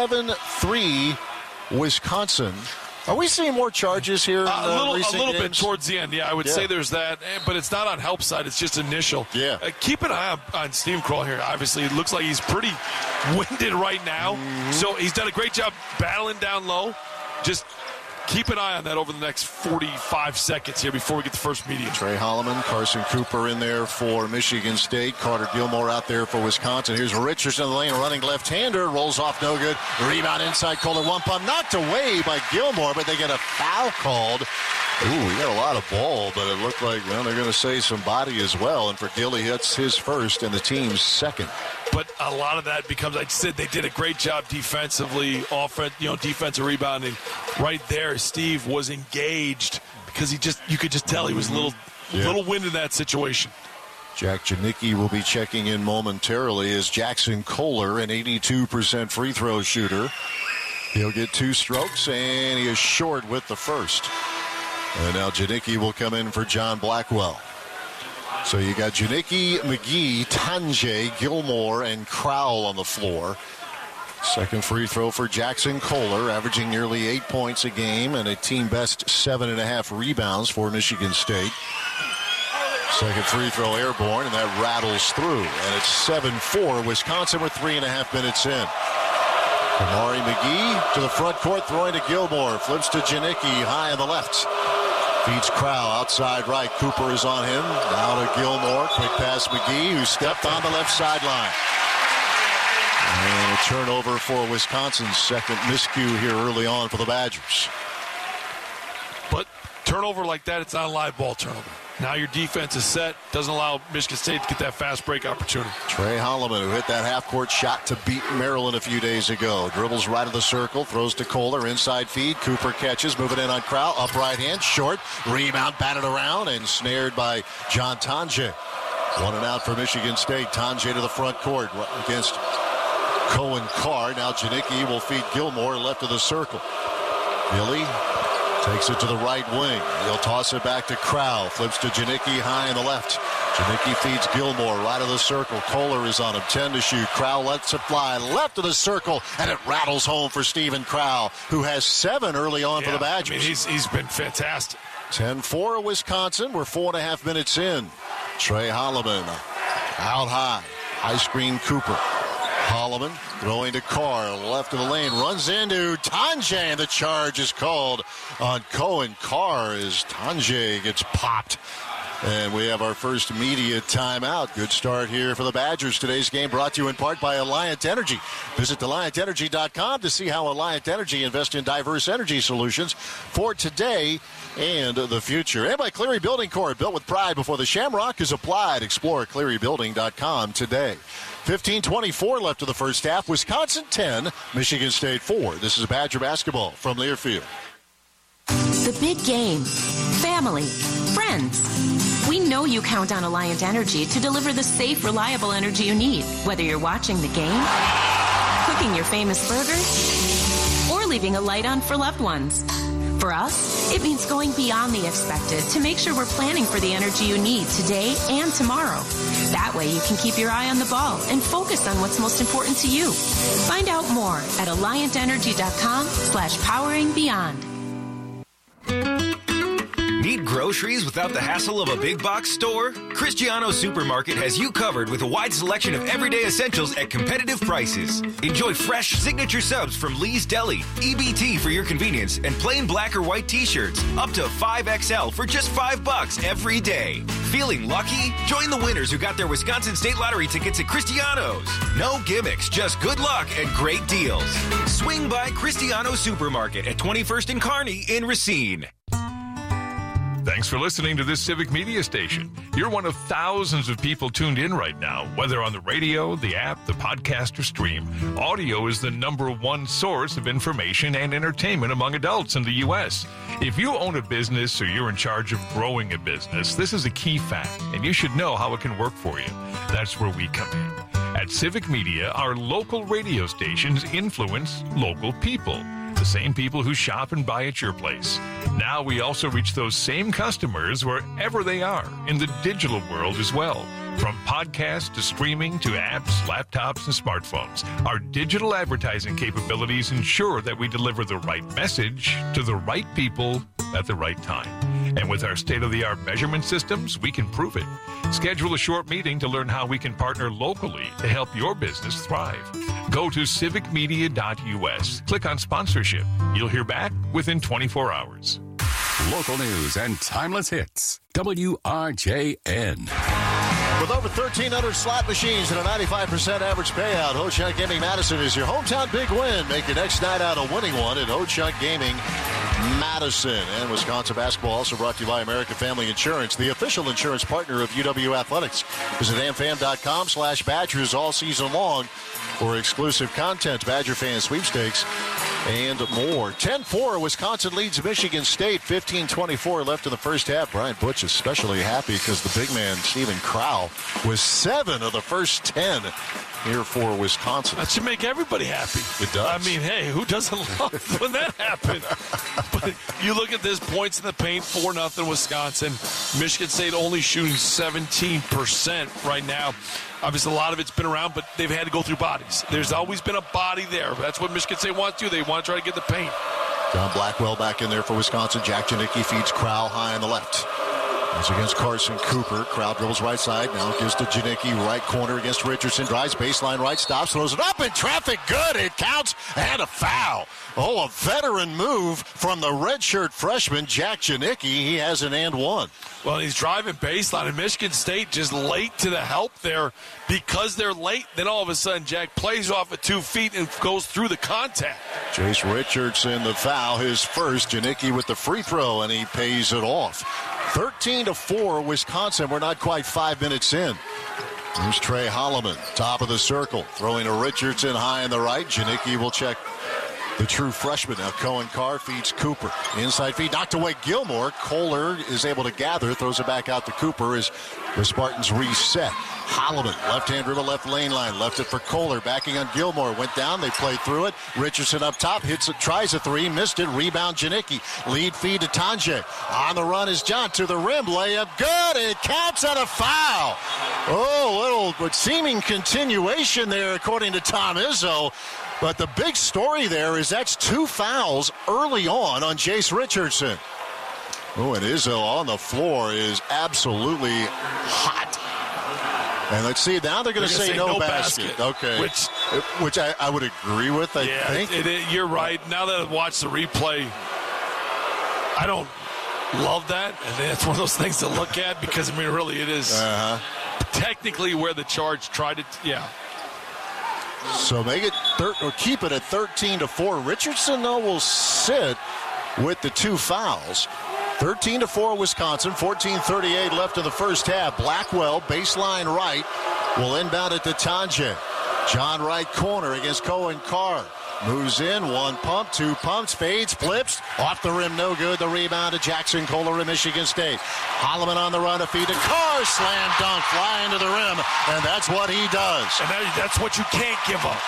Speaker 1: 7-3 Wisconsin. Are we seeing more charges here?
Speaker 17: A little bit towards the end, yeah. I would say there's that, but it's not on help side. It's just initial.
Speaker 1: Yeah.
Speaker 17: Keep an eye on Steve Kroll here. Obviously, it looks like he's pretty winded right now. Mm-hmm. So he's done a great job battling down low. Just keep an eye on that over the next 45 seconds here before we get the first median.
Speaker 1: Trey Holloman, Carson Cooper in there for Michigan State. Carter Gilmore out there for Wisconsin. Here's Richardson in the lane, running left-hander. Rolls off, no good. Rebound inside, Kohler, one pump. Knocked away by Gilmore, but they get a foul called. Ooh, we got a lot of ball, but it looked like, well, they're going to save some body as well. And for Gilly, hits his first and the team's second.
Speaker 17: But a lot of that becomes, I said, they did a great job defensively, defensive rebounding. Right there, Steve was engaged because you could just tell he was a little wind in that situation.
Speaker 1: Jack Janicki will be checking in momentarily as Jackson Kohler, an 82% free throw shooter. He'll get 2 strokes, and he is short with the first. And now Janicki will come in for John Blackwell. So you got Janicki, McGee, Tanjay, Gilmore, and Crowell on the floor. Second free throw for Jackson Kohler, averaging nearly 8 points a game and a team best 7.5 rebounds for Michigan State. Second free throw airborne, and that rattles through. And it's 7-4 Wisconsin with 3.5 minutes in. Kamari McGee to the front court, throwing to Gilmore. Flips to Janicki, high on the left. Feeds Crowell outside right. Cooper is on him. Now to Gilmore. Quick pass McGee, who stepped on the left sideline. And a turnover for Wisconsin's second miscue here early on for the Badgers.
Speaker 17: But turnover like that, it's not a live ball turnover. Now your defense is set. Doesn't allow Michigan State to get that fast break opportunity.
Speaker 1: Trey Holloman, who hit that half-court shot to beat Maryland a few days ago. Dribbles right of the circle, throws to Kohler, inside feed. Cooper catches, moving in on Crowell. Up right hand, short. Rebound, batted around, and snared by John Tanjay. 1 and out for Michigan State. Tanjay to the front court against Cohen Carr. Now Janicki will feed Gilmore left of the circle. Gilly takes it to the right wing. He'll toss it back to Crowell. Flips to Janicki high on the left. Janicki feeds Gilmore right of the circle. Kohler is on him. 10 to shoot. Crowell lets it fly left of the circle, and it rattles home for Stephen Crowell, who has 7 early on for the Badgers.
Speaker 17: I mean, he's been fantastic.
Speaker 1: 10-4 Wisconsin. We're 4.5 minutes in. Trey Holloman out high. High screen Cooper. Holloman Throwing to Carr, left of the lane, runs into Tanjay, and the charge is called on Cohen Carr as Tanjay gets popped. And we have our first media timeout. Good start here for the Badgers. Today's game brought to you in part by Alliant Energy. Visit AlliantEnergy.com to see how Alliant Energy invests in diverse energy solutions for today and the future. And by Cleary Building Court, built with pride before the Shamrock is applied. Explore ClearyBuilding.com today. 15:24 left of the first half. Wisconsin 10, Michigan State 4. This is Badger basketball from Learfield.
Speaker 21: The big game. Family. Friends. We know you count on Alliant Energy to deliver the safe, reliable energy you need, whether you're watching the game, cooking your famous burgers, or leaving a light on for loved ones. For us, it means going beyond the expected to make sure we're planning for the energy you need today and tomorrow. That way you can keep your eye on the ball and focus on what's most important to you. Find out more at AlliantEnergy.com/poweringbeyond.
Speaker 7: Need groceries without the hassle of a big box store? Cristiano Supermarket has you covered with a wide selection of everyday essentials at competitive prices. Enjoy fresh signature subs from Lee's Deli, EBT for your convenience, and plain black or white t-shirts up to 5XL for just $5 every day. Feeling lucky? Join the winners who got their Wisconsin State Lottery tickets at Cristiano's. No gimmicks, just good luck and great deals. Swing by Cristiano Supermarket at 21st and Kearney in Racine.
Speaker 10: Thanks for listening to this Civic Media station. You're one of thousands of people tuned in right now, whether on the radio, the app, the podcast, or stream. Audio is the #1 source of information and entertainment among adults in the U.S. If you own a business or you're in charge of growing a business, this is a key fact, and you should know how it can work for you. That's where we come in. At Civic Media, our local radio stations influence local people. The same people who shop and buy at your place. Now we also reach those same customers wherever they are in the digital world as well. From podcasts to streaming to apps, laptops, and smartphones, our digital advertising capabilities ensure that we deliver the right message to the right people at the right time. And with our state-of-the-art measurement systems, we can prove it. Schedule a short meeting to learn how we can partner locally to help your business thrive. Go to civicmedia.us. Click on sponsorship. You'll hear back within 24 hours.
Speaker 16: Local news and timeless hits. WRJN.
Speaker 1: With over 1,300 slot machines and a 95% average payout, Ho-Chunk Gaming Madison is your hometown big win. Make your next night out a winning one at Ho-Chunk Gaming Madison. And Wisconsin basketball also brought to you by American Family Insurance, the official insurance partner of UW Athletics. Visit amfam.com/Badgers all season long for exclusive content, Badger fan sweepstakes, and more. 10-4, Wisconsin leads Michigan State. 15:24 left in the first half. Brian Butch especially happy because the big man, Stephen Crowell, was 7 of the first 10 here for Wisconsin.
Speaker 17: That should make everybody happy.
Speaker 1: It does.
Speaker 17: I mean, hey, who doesn't love when that happens? But you look at this, points in the paint, 4-0 Wisconsin. Michigan State only shooting 17% right now. Obviously, a lot of it's been around, but they've had to go through bodies. There's always been a body there. That's what Michigan State wants to do. They want to try to get the paint.
Speaker 1: John Blackwell back in there for Wisconsin. Jack Janicki feeds Crowell high on the left. As against Carson Cooper. Crowell dribbles right side. Now gives to Janicki. Right corner against Richardson. Drives baseline right. Stops. Throws it up in traffic. Good. It counts. And a foul. Oh, a veteran move from the redshirt freshman, Jack Janicki. He has an and one.
Speaker 17: Well, he's driving baseline, and Michigan State just late to the help there. Because they're late, then all of a sudden Jack plays off at 2 feet and goes through the contact.
Speaker 1: Jace Richardson, the foul, his first. Janicki with the free throw, and he pays it off. 13-4, Wisconsin. We're not quite 5 minutes in. Here's Trey Holloman, top of the circle, throwing to Richardson high on the right. Janicki will check the true freshman. Now Cohen Carr feeds Cooper. Inside feed, knocked away Gilmore. Kohler is able to gather, throws it back out to Cooper as the Spartans reset. Holloman, left-hand dribble, left lane line, left it for Kohler, backing on Gilmore, went down, they played through it. Richardson up top, hits it, tries a three, missed it, rebound Janicki. Lead feed to Tanjay. On the run is John to the rim, layup good, it counts on a foul. Oh, little but seeming continuation there according to Tom Izzo. But the big story there is that's 2 fouls early on Jace Richardson. Oh, and Izzo on the floor is absolutely hot. And let's see, now they're going to say no basket. Okay. Which I would agree with, I think.
Speaker 17: You're right. Now that I've watched the replay, I don't love that. And it's one of those things to look at because, I mean, really it is technically where the charge tried it. Yeah.
Speaker 1: So make it or keep it at 13-4. Richardson, though, will sit with the 2 fouls. 13-4 Wisconsin, 14:38 left in the first half. Blackwell, baseline right, will inbound it to Tanjay. John Wright corner against Cohen Carr. Moves in, 1 pump, 2 pumps, fades, flips, off the rim, no good. The rebound to Jackson Kohler of Michigan State. Holloman on the run, a feed to Carr, slam dunk, fly into the rim, and that's what he does.
Speaker 17: And that's what you can't give up.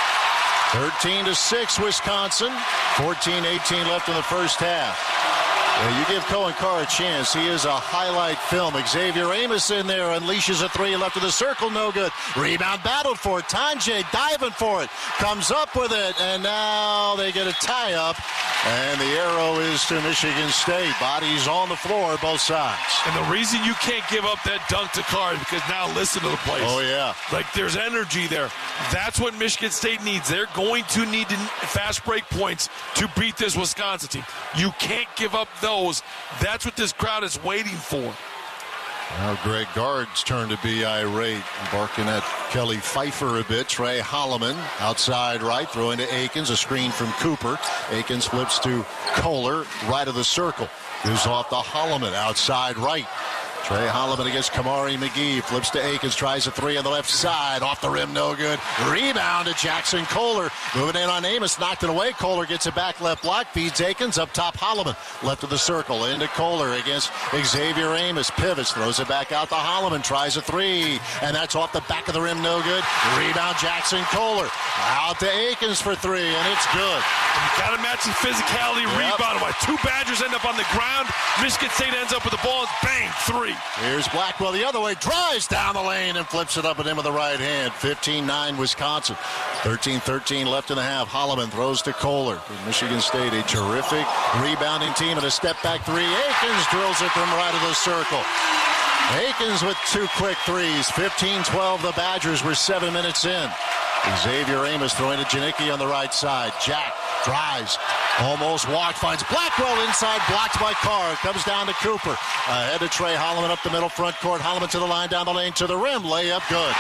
Speaker 1: 13-6 Wisconsin, 14:18 left in the first half. You give Cohen Carr a chance. He is a highlight film. Xavier Amos in there, unleashes a 3 left of the circle, no good. Rebound battled for it. Tanjay diving for it. Comes up with it, and now they get a tie-up. And the arrow is to Michigan State. Bodies on the floor, both sides.
Speaker 17: And the reason you can't give up that dunk to Carr is because now listen to the plays.
Speaker 1: Oh, yeah.
Speaker 17: Like, there's energy there. That's what Michigan State needs. They're going to need fast break points to beat this Wisconsin team. You can't give up those. That's what this crowd is waiting for.
Speaker 1: Now Greg Gard's turn to be irate, barking at Kelly Pfeiffer a bit. Trey Holloman outside right, throwing to Akins, a screen from Cooper. Akins flips to Kohler, right of the circle. Gives off to Holloman, outside right. Trey Holloman against Kamari McGee. Flips to Akins, tries a 3 on the left side. Off the rim, no good. Rebound to Jackson Kohler. Moving in on Amos, knocked it away. Kohler gets it back, left block, feeds Akins. Up top, Holloman. Left of the circle, into Kohler against Xavier Amos. Pivots, throws it back out to Holloman. Tries a 3, and that's off the back of the rim, no good. Rebound, Jackson Kohler. Out to Akins for 3, and it's good.
Speaker 17: You got to match the physicality, rebound. Why 2 Badgers end up on the ground. Michigan State ends up with the ball, and bang, 3.
Speaker 1: Here's Blackwell the other way, drives down the lane and flips it up and in with the right hand. 15-9 Wisconsin. 13-13 left in the half. Holloman throws to Kohler. Michigan State, a terrific rebounding team, and a step-back 3. Akins drills it from right of the circle. Akins with 2 quick threes. 15-12, the Badgers were 7 minutes in. Xavier Amos throwing to Janicki on the right side. Jack drives, almost walked, finds Blackwell inside, blocked by Carr. Comes down to Cooper. Ahead to Trey Holloman up the middle, front court. Holloman to the line, down the lane, to the rim. Layup good.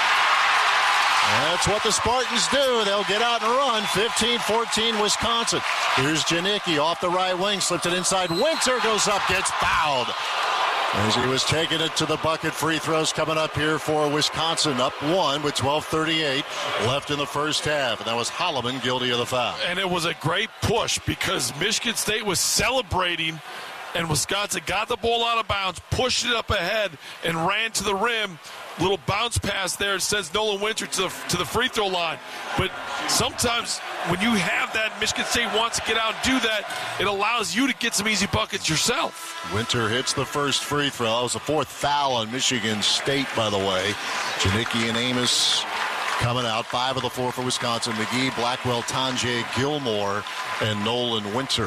Speaker 1: That's what the Spartans do. They'll get out and run. 15-14 Wisconsin. Here's Janicki off the right wing, slipped it inside. Winter goes up, gets fouled. As he was taking it to the bucket. Free throws coming up here for Wisconsin. Up 1 with 12:38 left in the first half. And that was Holloman guilty of the foul.
Speaker 17: And it was a great push because Michigan State was celebrating and Wisconsin got the ball out of bounds, pushed it up ahead, and ran to the rim. Little bounce pass there. It says Nolan Winter to the free throw line. But sometimes when you have that, Michigan State wants to get out and do that, it allows you to get some easy buckets yourself.
Speaker 1: Winter hits the first free throw. That was the 4th foul on Michigan State, by the way. Janicki and Amos coming out. 5 of the 4 for Wisconsin. McGee, Blackwell, Tanjay, Gilmore, and Nolan Winter.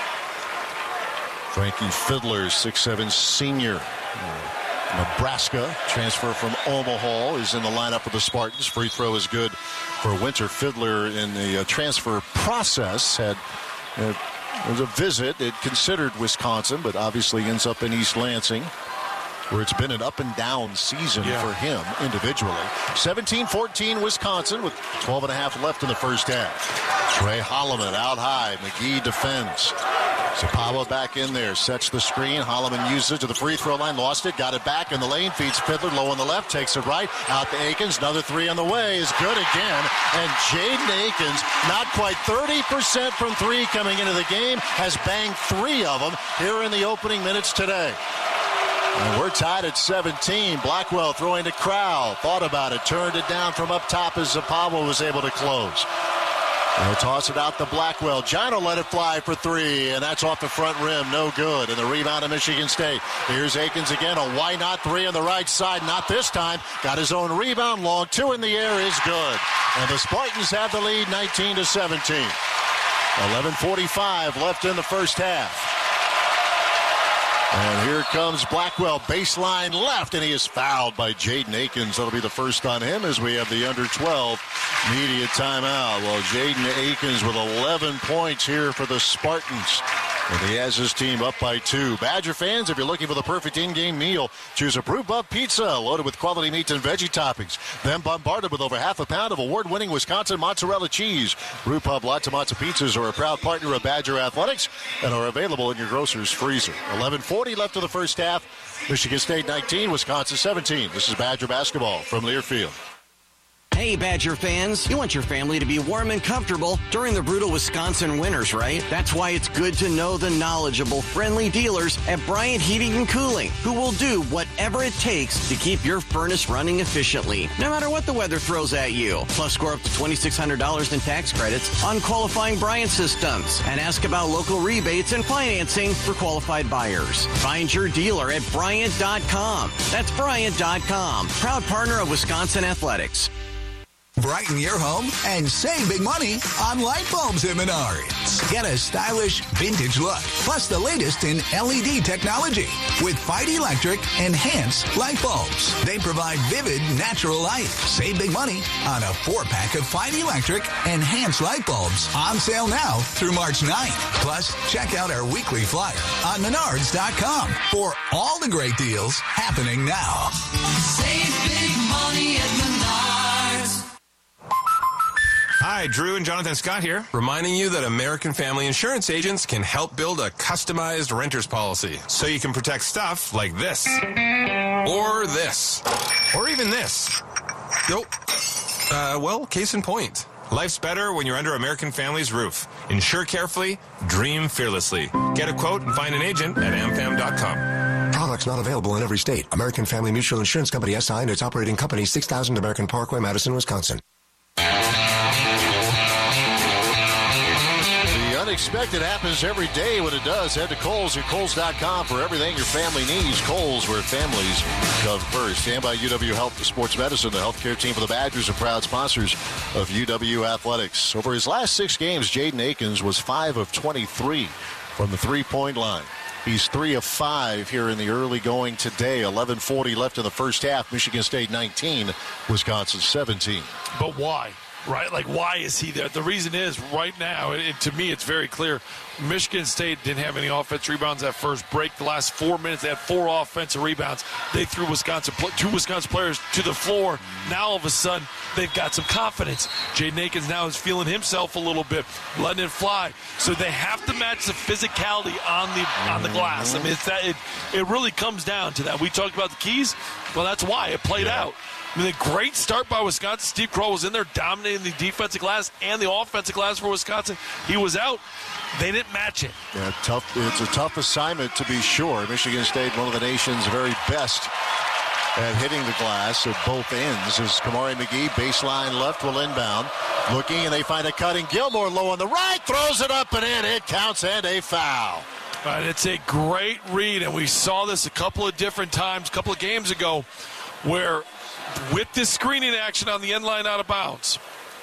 Speaker 1: Frankie Fiddler, 6'7" senior. Nebraska, transfer from Omaha, is in the lineup of the Spartans. Free throw is good for Winter. Fiddler in the transfer process had was a visit. It considered Wisconsin, but obviously ends up in East Lansing, where it's been an up and down season for him individually. 17-14 Wisconsin with 12.5 left in the first half. Trey Holloman out high. McGee defends. Zapawa back in there, sets the screen. Holloman uses it to the free throw line, lost it, got it back in the lane, feeds Fiddler low on the left, takes it right, out to Akins. Another 3 on the way is good again. And Jaden Akins, not quite 30% from 3 coming into the game, has banged 3 of them here in the opening minutes today. And we're tied at 17. Blackwell throwing to Crowell. Thought about it, turned it down from up top as Zapawa was able to close. They'll toss it out to Blackwell. Gino let it fly for 3, and that's off the front rim. No good. And the rebound of Michigan State. Here's Akins again. A why not 3 on the right side. Not this time. Got his own rebound. Long 2 in the air is good. And the Spartans have the lead 19-17. 11:45 left in the first half. And here comes Blackwell, baseline left, and he is fouled by Jaden Akins. That'll be the first on him as we have the under-12 media timeout. Well, Jaden Akins with 11 points here for the Spartans. And he has his team up by 2. Badger fans, if you're looking for the perfect in-game meal, choose a Brewpub Pizza loaded with quality meat and veggie toppings. Then bombarded with over half a pound of award-winning Wisconsin mozzarella cheese. Brewpub La Tomato Pizzas are a proud partner of Badger Athletics and are available in your grocer's freezer. 11:40 left of the first half. Michigan State 19, Wisconsin 17. This is Badger basketball from Learfield.
Speaker 11: Hey, Badger fans, you want your family to be warm and comfortable during the brutal Wisconsin winters, right? That's why it's good to know the knowledgeable, friendly dealers at Bryant Heating and Cooling, who will do whatever it takes to keep your furnace running efficiently, no matter what the weather throws at you. Plus, score up to $2,600 in tax credits on qualifying Bryant systems, and ask about local rebates and financing for qualified buyers. Find your dealer at Bryant.com. That's Bryant.com, proud partner of Wisconsin Athletics.
Speaker 12: Brighten your home and save big money on light bulbs at Menards. Get a stylish vintage look, plus the latest in LED technology with Fight Electric Enhanced light bulbs. They provide vivid, natural light. Save big money on a 4-pack of Fight Electric Enhanced light bulbs on sale now through March 9th. Plus, check out our weekly flyer on Menards.com for all the great deals happening now.
Speaker 13: Save big money at Menards.
Speaker 23: Hi, Drew and Jonathan Scott here, reminding you that American Family Insurance agents can help build a customized renter's policy so you can protect stuff like this, or this, or even this. Nope. Well, case in point. Life's better when you're under American Family's roof. Insure carefully, dream fearlessly. Get a quote and find an agent at amfam.com.
Speaker 24: Products not available in every state. American Family Mutual Insurance Company SI and its operating company, 6000 American Parkway, Madison, Wisconsin.
Speaker 1: Unexpected happens every day. When it does, head to Kohl's or Kohl's.com for everything your family needs. Kohl's, where families come first. Stand by UW Health Sports Medicine. The healthcare team for the Badgers are proud sponsors of UW Athletics. Over his last 6 games, Jaden Akins was 5 of 23 from the three-point line. He's 3 of 5 here in the early going today. 11:40 left in the first half. Michigan State 19, Wisconsin 17.
Speaker 17: But why? Right? Like, why is he there? The reason is, right now, to me, it's very clear. Michigan State didn't have any offensive rebounds at first break. The last 4 minutes, they had 4 offensive rebounds. They threw 2 Wisconsin players to the floor. Now, all of a sudden, they've got some confidence. Jaden Akins now is feeling himself a little bit, letting it fly. So they have to match the physicality on the glass. I mean, it really comes down to that. We talked about the keys. Well, that's why it played out. I mean, a great start by Wisconsin. Steve Kroll was in there dominating the defensive glass and the offensive glass for Wisconsin. He was out. They didn't match it.
Speaker 1: Yeah, tough. It's a tough assignment to be sure. Michigan State, one of the nation's very best at hitting the glass at both ends. As Kamari McGee, baseline left, will inbound. Looking, and they find a cutting. Gilmore low on the right, throws it up and in. It counts, and a foul.
Speaker 17: Right, it's a great read, and we saw this a couple of different times, a couple of games ago, where with this screening action on the end line out of bounds,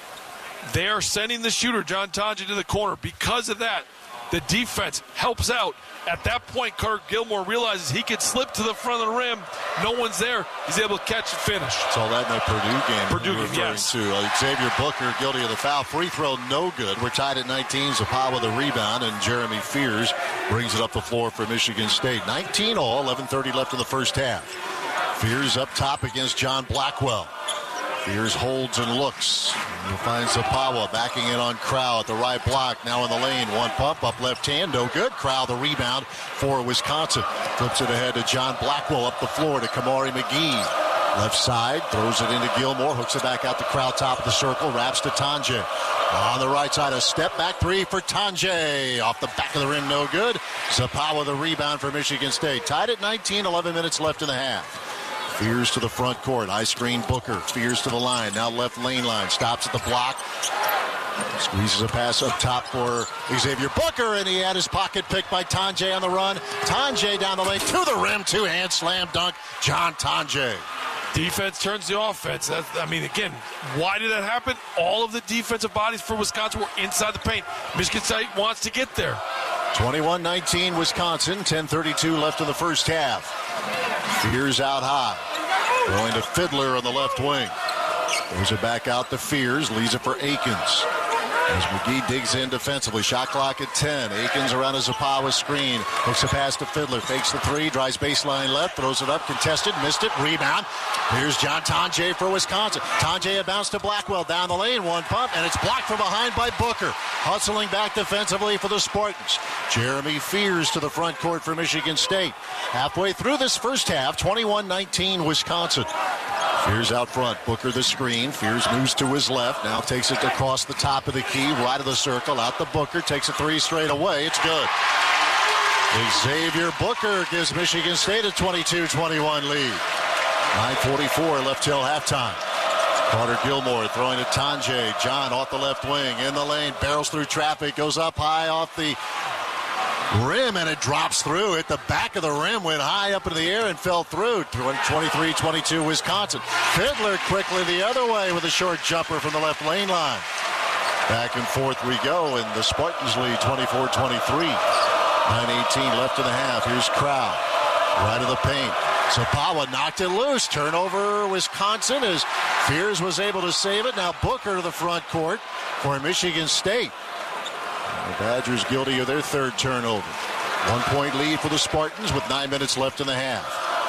Speaker 17: they are sending the shooter, John Tonje, to the corner. Because of that, the defense helps out. At that point, Carter Gilmore realizes he can slip to the front of the rim. No one's there. He's able to catch and finish.
Speaker 1: Saw that in the Purdue game.
Speaker 17: Yes.
Speaker 1: To Xavier Booker, guilty of the foul. Free throw, no good. We're tied at 19. Zapata with a rebound, and Jeremy Fears brings it up the floor for Michigan State. 19-all, 11:30 left in the first half. Fears up top against John Blackwell. Fears holds and looks. He finds Zapawa backing in on Crow at the right block. Now in the lane. One pump up left hand. No good. Crow the rebound for Wisconsin. Flips it ahead to John Blackwell up the floor to Kamari McGee. Left side. Throws it into Gilmore. Hooks it back out to Crow. Top of the circle. Wraps to Tonje. On the right side. A step back 3 for Tonje. Off the back of the rim. No good. Zapawa the rebound for Michigan State. Tied at 19. 11 minutes left in the half. Fears to the front court. High screen Booker. Fears to the line. Now left lane line. Stops at the block. Squeezes a pass up top for Xavier Booker, and he had his pocket picked by Tonje on the run. Tonje down the lane to the rim. 2-hand slam dunk. John Tonje.
Speaker 17: Defense turns the offense. Again, why did that happen? All of the defensive bodies for Wisconsin were inside the paint. Michigan State wants to get there.
Speaker 1: 21-19 Wisconsin, 10:32 left in the first half. Fears out high. Going to Fiddler on the left wing. Throws it back out to Fears, leaves it for Akins. As McGee digs in defensively, shot clock at 10. Akins around a Zapawa screen. Hooks a pass to Fiddler, fakes the three, drives baseline left, throws it up, contested, missed it, rebound. Here's John Tonje for Wisconsin. Tonje a bounce to Blackwell down the lane, one pump, and it's blocked from behind by Booker. Hustling back defensively for the Spartans. Jeremy Fears to the front court for Michigan State. Halfway through this first half, 21-19 Wisconsin. Fears out front. Booker the screen. Fears moves to his left. Now takes it across the top of the key, right of the circle. Out to Booker. Takes a three straight away. It's good. Xavier Booker gives Michigan State a 22-21 lead. 9:44 left till halftime. Carter Gilmore throwing to Tonje. John off the left wing. In the lane. Barrels through traffic. Goes up high off the rim, and it drops through it. The back of the rim went high up into the air and fell through. 23-22 Wisconsin. Fiddler quickly the other way with a short jumper from the left lane line. Back and forth we go, and the Spartans lead 24-23. 9:18 left in the half. Here's Crow. Right of the paint. Zapawa knocked it loose. Turnover Wisconsin as Fears was able to save it. Now Booker to the front court for Michigan State. The Badgers guilty of their third turnover. 1 point lead for the Spartans with 9 minutes left in the half.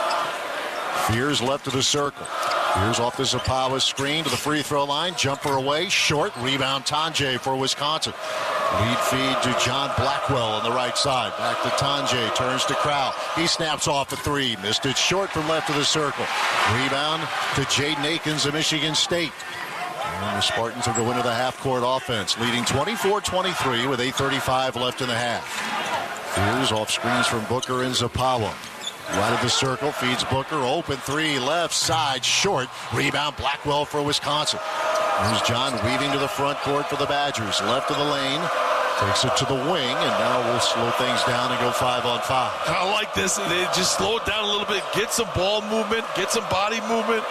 Speaker 1: Fears left of the circle. Fears off the Zapawa screen to the free throw line. Jumper away, short. Rebound Tonje for Wisconsin. Lead feed to John Blackwell on the right side. Back to Tonje, turns to Crow. He snaps off a three. Missed it short from left of the circle. Rebound to Jaden Akins of Michigan State. And the Spartans will go into the half-court offense, leading 24-23 with 8:35 left in the half. Fears off screens from Booker and Zapawa. Right of the circle, feeds Booker, open three, left side, short. Rebound Blackwell for Wisconsin. Here's John weaving to the front court for the Badgers. Left of the lane, takes it to the wing, and now we'll slow things down and go 5-on-5.
Speaker 17: I like this. They just slow it down a little bit, get some ball movement, get some body movement.